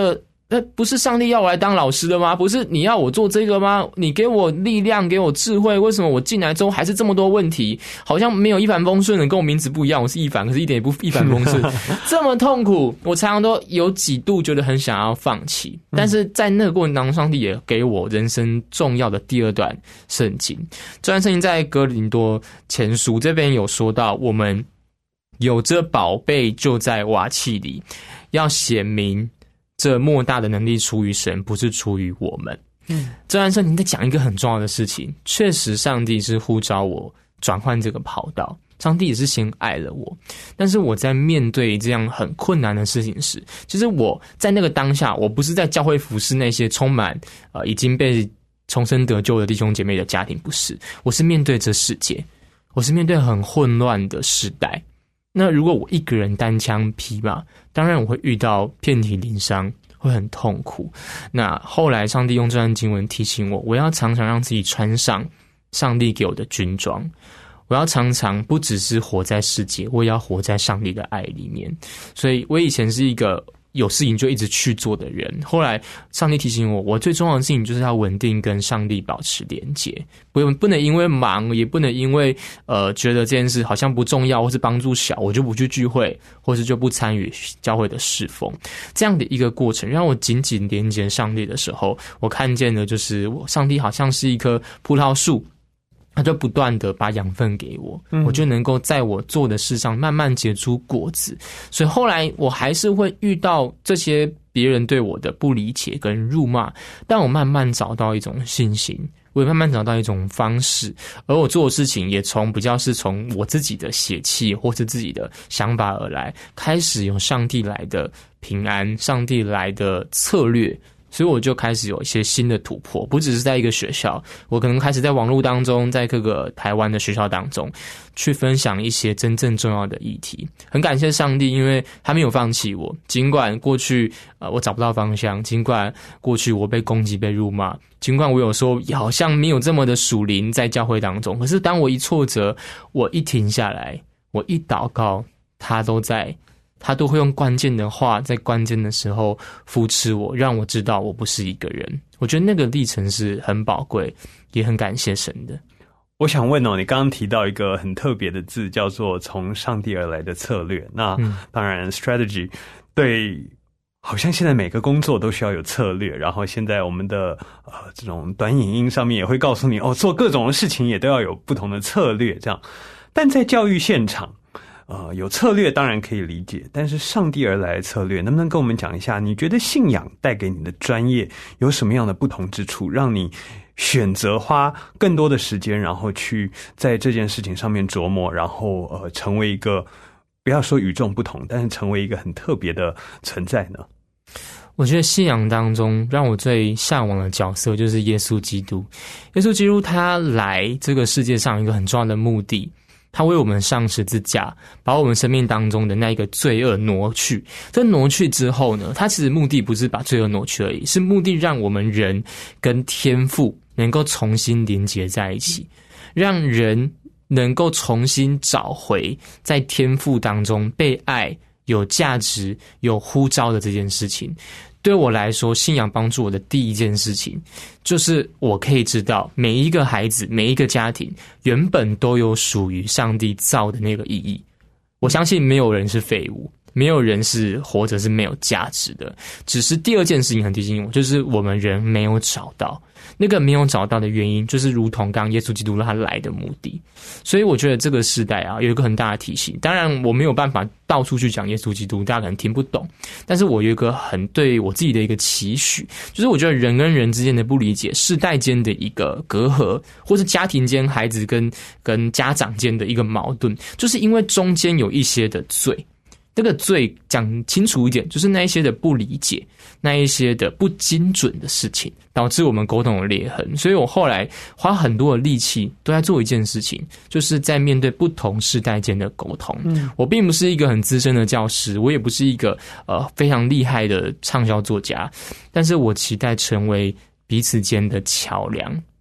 那不是上帝要我来当老师的吗？不是你要我做这个吗？你给我力量，给我智慧，为什么我进来之后还是这么多问题？好像没有一帆风顺的，跟我名字不一样，我是一帆，可是一点也不一帆风顺，这么痛苦，我常常都有几度觉得很想要放弃。但是在那个过程当中，上帝也给我人生重要的第二段圣经。这段圣经在哥林多前书这边有说到，我们有这宝贝就在瓦器里，要显明这莫大的能力出于神，不是出于我们。嗯，这段圣经在讲一个很重要的事情，确实上帝是呼召我转换这个跑道，上帝也是先爱了我。但是我在面对这样很困难的事情时，其实我在那个当下，我不是在教会服侍那些充满呃已经被重生得救的弟兄姐妹的家庭，不是，我是面对这世界，我是面对很混乱的时代。那如果我一个人单枪匹马，当然我会遇到遍体鳞伤，会很痛苦。那后来上帝用这段经文提醒我，我要常常让自己穿上上帝给我的军装，我要常常不只是活在世界，我也要活在上帝的爱里面。所以我以前是一个有事情就一直去做的人，后来上帝提醒我，我最重要的事情就是要稳定跟上帝保持连结，不不能因为忙，也不能因为呃觉得这件事好像不重要或是帮助小，我就不去聚会，或是就不参与教会的侍奉。这样的一个过程让我紧紧连结上帝的时候，我看见的就是上帝好像是一棵葡萄树，他就不断的把养分给我，嗯，我就能够在我做的事上慢慢结出果子。所以后来我还是会遇到这些别人对我的不理解跟辱骂，但我慢慢找到一种信心，我也慢慢找到一种方式，而我做的事情也从比较是从我自己的血气或是自己的想法而来，开始有上帝来的平安，上帝来的策略。所以我就开始有一些新的突破，不只是在一个学校，我可能开始在网络当中，在各个台湾的学校当中去分享一些真正重要的议题。很感谢上帝，因为他没有放弃我，尽管过去呃我找不到方向，尽管过去我被攻击被辱骂，尽管我有时候好像没有这么的属灵在教会当中，可是当我一挫折，我一停下来，我一祷告，他都在，他都会用关键的话在关键的时候扶持我，让我知道我不是一个人。我觉得那个历程是很宝贵，也很感谢神的。 我想问哦，你刚刚提到一个很特别的字，叫做从上帝而来的策略。那、嗯、当然 strategy 对，好像现在每个工作都需要有策略，然后现在我们的呃这种短影音上面也会告诉你哦，做各种的事情也都要有不同的策略这样。但在教育现场呃，有策略当然可以理解，但是上帝而来的策略，能不能跟我们讲一下，你觉得信仰带给你的专业有什么样的不同之处，让你选择花更多的时间，然后去在这件事情上面琢磨，然后呃，成为一个不要说与众不同，但是成为一个很特别的存在呢？ 我觉得信仰当中让我最向往的角色就是耶稣基督。耶稣基督他来这个世界上一个很重要的目的，他为我们上十字架，把我们生命当中的那一个罪恶挪去。这挪去之后呢，他其实目的不是把罪恶挪去而已，是目的让我们人跟天父能够重新连结在一起，让人能够重新找回在天父当中被爱、有价值、有呼召的这件事情。对我来说，信仰帮助我的第一件事情，就是我可以知道每一个孩子、每一个家庭原本都有属于上帝造的那个意义。我相信没有人是废物，没有人是活着是没有价值的，只是第二件事情很提醒我，就是我们人没有找到那个没有找到的原因，就是如同刚刚耶稣基督他来的目的。所以我觉得这个时代啊，有一个很大的提醒。当然我没有办法到处去讲耶稣基督，大家可能听不懂，但是我有一个很对我自己的一个期许，就是我觉得人跟人之间的不理解，世代间的一个隔阂，或是家庭间孩子跟跟家长间的一个矛盾，就是因为中间有一些的罪。这个罪讲清楚一点，就是那一些的不理解，那一些的不精准的事情，导致我们沟通有裂痕。所以我后来花很多的力气都在做一件事情，就是在面对不同世代间的沟通。嗯，我并不是一个很资深的教师，我也不是一个呃非常厉害的畅销作家，但是我期待成为彼此间的桥梁。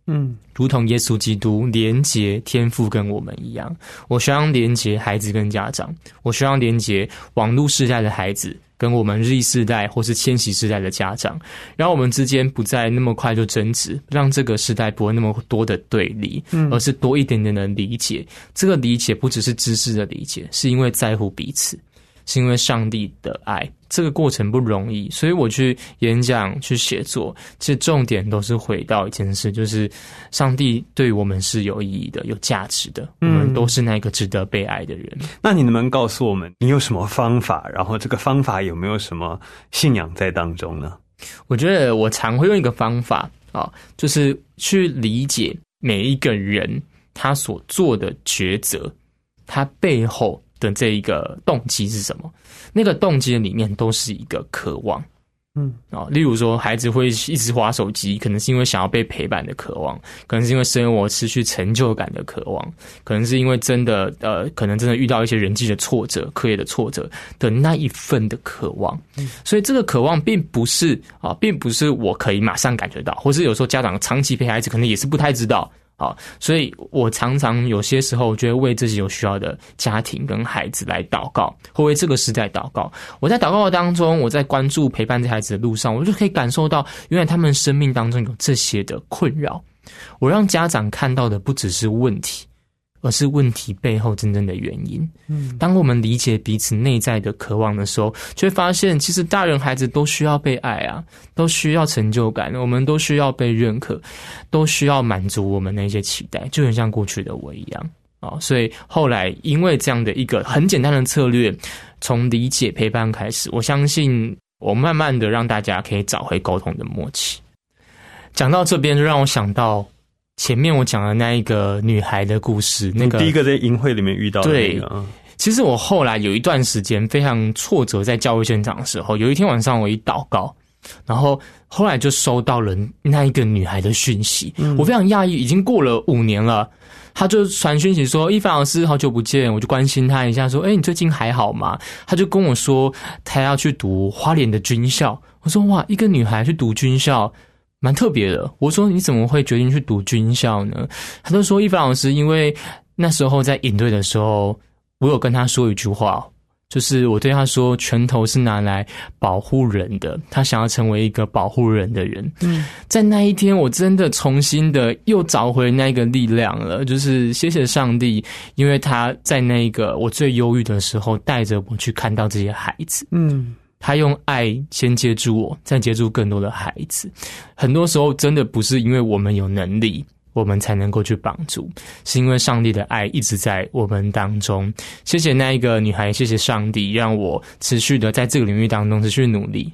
嗯，如同耶稣基督连结天父跟我们一样，我希望连结孩子跟家长，我希望连结网络世代的孩子跟我们日历世代或是千禧世代的家长，让我们之间不再那么快就争执，让这个世代不会那么多的对立，嗯，而是多一点点的理解。这个理解不只是知识的理解，是因为在乎彼此，是因为上帝的爱。这个过程不容易，所以我去演讲去写作，其实重点都是回到一件事，就是上帝对我们是有意义的，有价值的，我们都是那个值得被爱的人。 那你能不能告诉我们你有什么方法，然后这个方法有没有什么信仰在当中呢？ 我觉得我常会用一个方法啊，就是去理解每一个人他所做的抉择，他背后的这一个动机是什么？那个动机里面都是一个渴望，嗯啊，例如说孩子会一直滑手机，可能是因为想要被陪伴的渴望，可能是因为生活失去成就感的渴望，可能是因为真的呃，可能真的遇到一些人际的挫折、课业的挫折的那一份的渴望。嗯，所以这个渴望并不是啊，并不是我可以马上感觉到，或是有时候家长长期陪孩子，可能也是不太知道。好，所以我常常有些时候，我觉得为自己有需要的家庭跟孩子来祷告，或为这个时代祷告。我在祷告当中，我在关注陪伴这孩子的路上，我就可以感受到，原来他们生命当中有这些的困扰。我让家长看到的不只是问题，而是问题背后真正的原因。嗯，当我们理解彼此内在的渴望的时候，就会发现其实大人孩子都需要被爱啊，都需要成就感，我们都需要被认可，都需要满足我们那些期待，就很像过去的我一样啊。所以后来因为这样的一个很简单的策略，从理解陪伴开始，我相信我慢慢的让大家可以找回沟通的默契。讲到这边就让我想到前面我讲的那一个女孩的故事，那个第一个在营会里面遇到的那个。 对，其实我后来有一段时间非常挫折，在教会现场的时候，有一天晚上我一祷告，然后后来就收到了那一个女孩的讯息，嗯、我非常讶异，已经过了五年了。他就传讯息说：“一凡老师，好久不见。”我就关心他一下，说：“哎、欸，你最近还好吗？”他就跟我说，他要去读花莲的军校。我说：“哇，一个女孩去读军校。”蛮特别的，我说你怎么会决定去读军校呢？他就说一凡老师，因为那时候在营队的时候，我有跟他说一句话，就是我对他说，拳头是拿来保护人的，他想要成为一个保护人的人。嗯，在那一天，我真的重新的又找回那个力量了，就是谢谢上帝，因为他在那个我最忧郁的时候，带着我去看到这些孩子。嗯。他用爱先接住我，再接住更多的孩子。很多时候真的不是因为我们有能力，我们才能够去帮助，是因为上帝的爱一直在我们当中。谢谢那一个女孩，谢谢上帝，让我持续的在这个领域当中持续努力。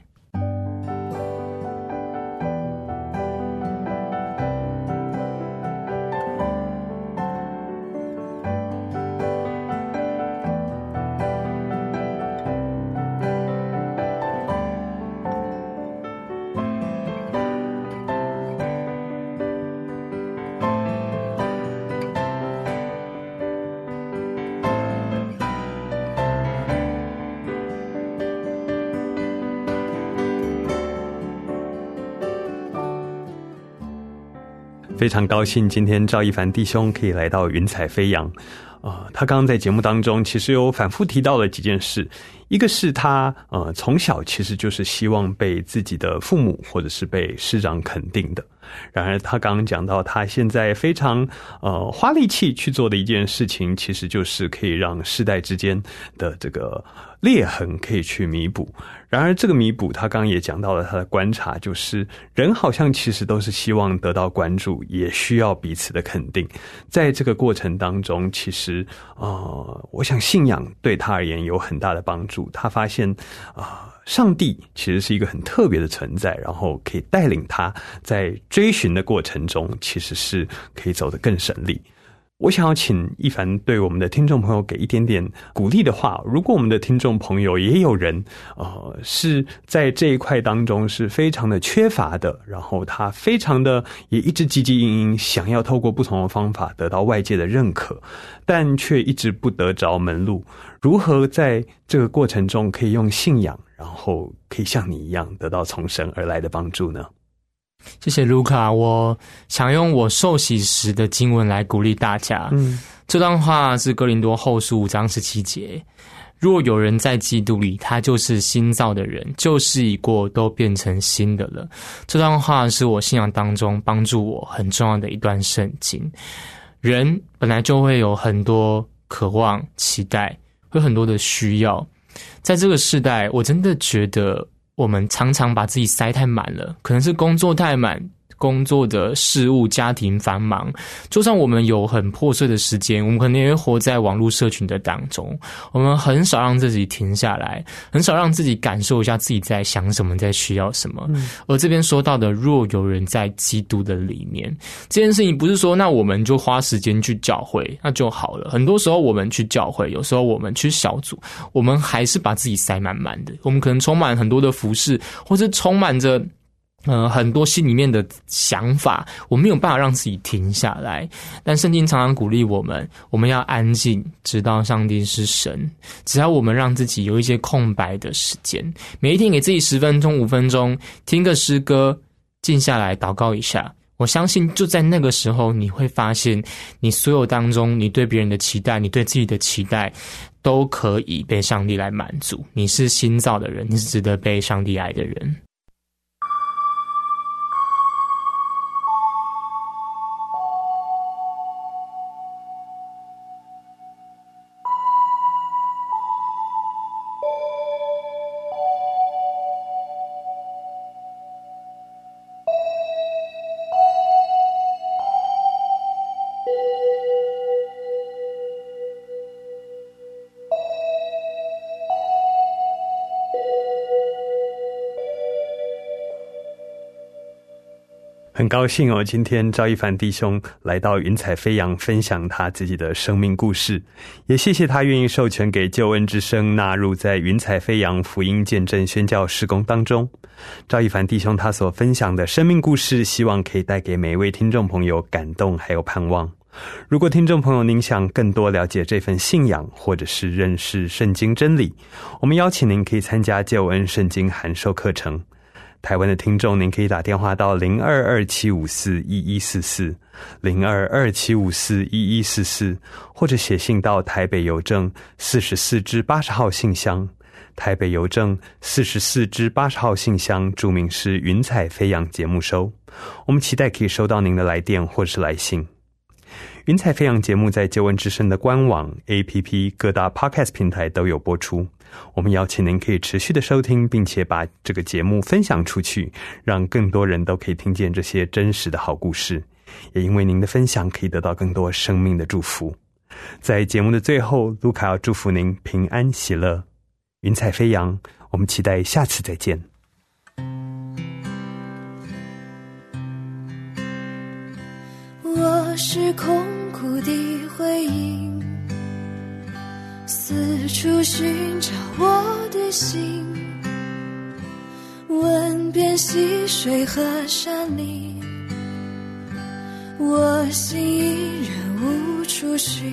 非常高兴今天赵一凡弟兄可以来到云彩飞扬。呃，他刚刚在节目当中其实有反复提到了几件事，一个是他呃从小其实就是希望被自己的父母或者是被师长肯定的，然而他刚刚讲到他现在非常呃花力气去做的一件事情，其实就是可以让世代之间的这个裂痕可以去弥补。然而这个弥补他刚刚也讲到了他的观察，就是人好像其实都是希望得到关注，也需要彼此的肯定。在这个过程当中，其实呃我想信仰对他而言有很大的帮助。他发现啊、呃上帝其实是一个很特别的存在，然后可以带领他在追寻的过程中其实是可以走得更省力。我想要请一凡对我们的听众朋友给一点点鼓励的话，如果我们的听众朋友也有人呃是在这一块当中是非常的缺乏的，然后他非常的也一直汲汲营营想要透过不同的方法得到外界的认可，但却一直不得着门路，如何在这个过程中可以用信仰，然后可以像你一样得到从神而来的帮助呢？ 谢谢卢卡，我想用我受洗时的经文来鼓励大家。嗯，这段话是哥林多后书五章十七节。若有人在基督里，他就是新造的人，旧事已过，都变成新的了。这段话是我信仰当中帮助我很重要的一段圣经。人本来就会有很多渴望、期待，会有很多的需要。在这个世代，我真的觉得我们常常把自己塞太满了，可能是工作太满，工作的事务、家庭繁忙，就算我们有很破碎的时间，我们可能也会活在网络社群的当中。我们很少让自己停下来，很少让自己感受一下自己在想什么，在需要什么。嗯、而这边说到的，若有人在基督的里面，这件事情不是说那我们就花时间去教会那就好了。很多时候我们去教会，有时候我们去小组，我们还是把自己塞满满的。我们可能充满很多的服事，或是充满着呃，很多心里面的想法，我没有办法让自己停下来。但圣经常常鼓励我们，我们要安静，知道上帝是神。只要我们让自己有一些空白的时间，每一天给自己十分钟、五分钟，听个诗歌，静下来祷告一下。我相信就在那个时候，你会发现，你所有当中，你对别人的期待，你对自己的期待，都可以被上帝来满足。你是新造的人，你是值得被上帝爱的人。 很高兴哦，今天赵一凡弟兄来到云彩飞扬分享他自己的生命故事，也谢谢他愿意授权给救恩之声纳入在云彩飞扬福音见证宣教事工当中。赵一凡弟兄他所分享的生命故事，希望可以带给每一位听众朋友感动还有盼望。如果听众朋友您想更多了解这份信仰，或者是认识圣经真理，我们邀请您可以参加救恩圣经函授课程。台湾的听众，您可以打电话到零二二七五四一一四四 零二二七五四一一四四，或者写信到台北邮政四十四支八十号信箱，台北邮政四十四支八十号信箱，注明是云彩飞扬节目收。我们期待可以收到您的来电或是来信。云彩飞扬节目在救恩之声的官网、A P P、各大 Podcast 平台都有播出。我们邀请您可以持续的收听，并且把这个节目分享出去，让更多人都可以听见这些真实的好故事。也因为您的分享，可以得到更多生命的祝福。在节目的最后，卢卡要祝福您平安喜乐，云彩飞扬。我们期待下次再见。 我是空谷的回音，四处寻找我的心，问遍溪水和山林，我心依然无处寻。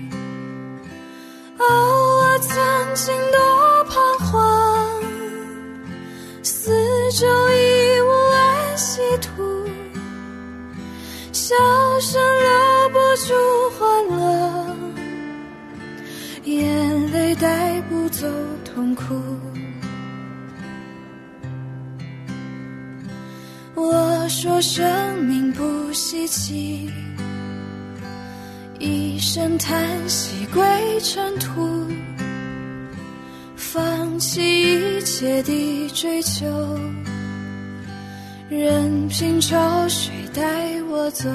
哦，我曾经多彷徨，四周已无安息土，笑声留不住欢乐，眼泪带不走痛苦。我说生命不稀奇，一声叹息归尘土，放弃一切的追求，任凭潮水带我走。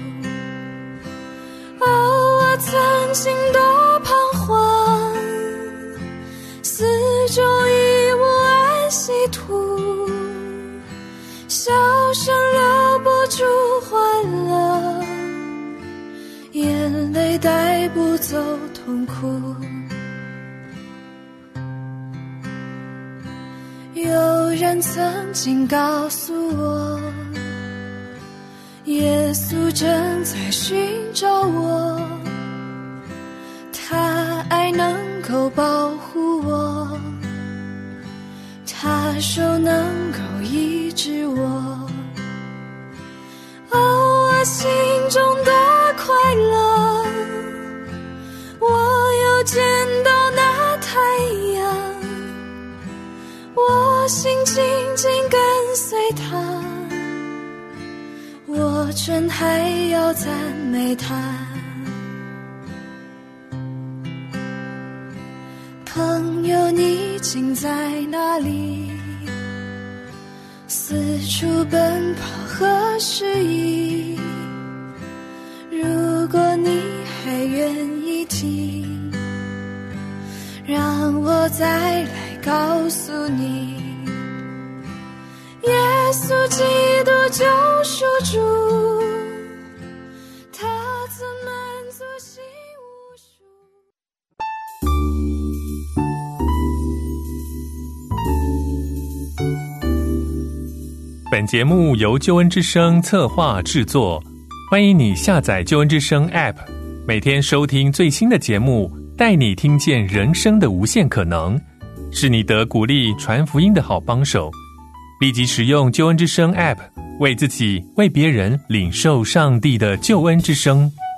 哦，我曾经多彷徨，四周已无安息土，笑声留不住欢乐，眼泪带不走痛苦。有人曾经告诉我，耶稣正在寻找我，他爱能够保护我，他手能够医治我。 他心中多快乐，我又见到那太阳，我心紧紧跟随他，我真还要赞美他。朋友，你竟在哪里？四处奔跑何时已？如果你还愿意听，让我再来告诉你，耶稣基督救赎主，他曾满足心无数。 本节目由救恩之声策划制作，欢迎你下载救恩之声 App， 每天收听最新的节目，带你听见人生的无限可能，是你得鼓励传福音的好帮手。立即使用救恩之声 App， 为自己为别人领受上帝的救恩之声。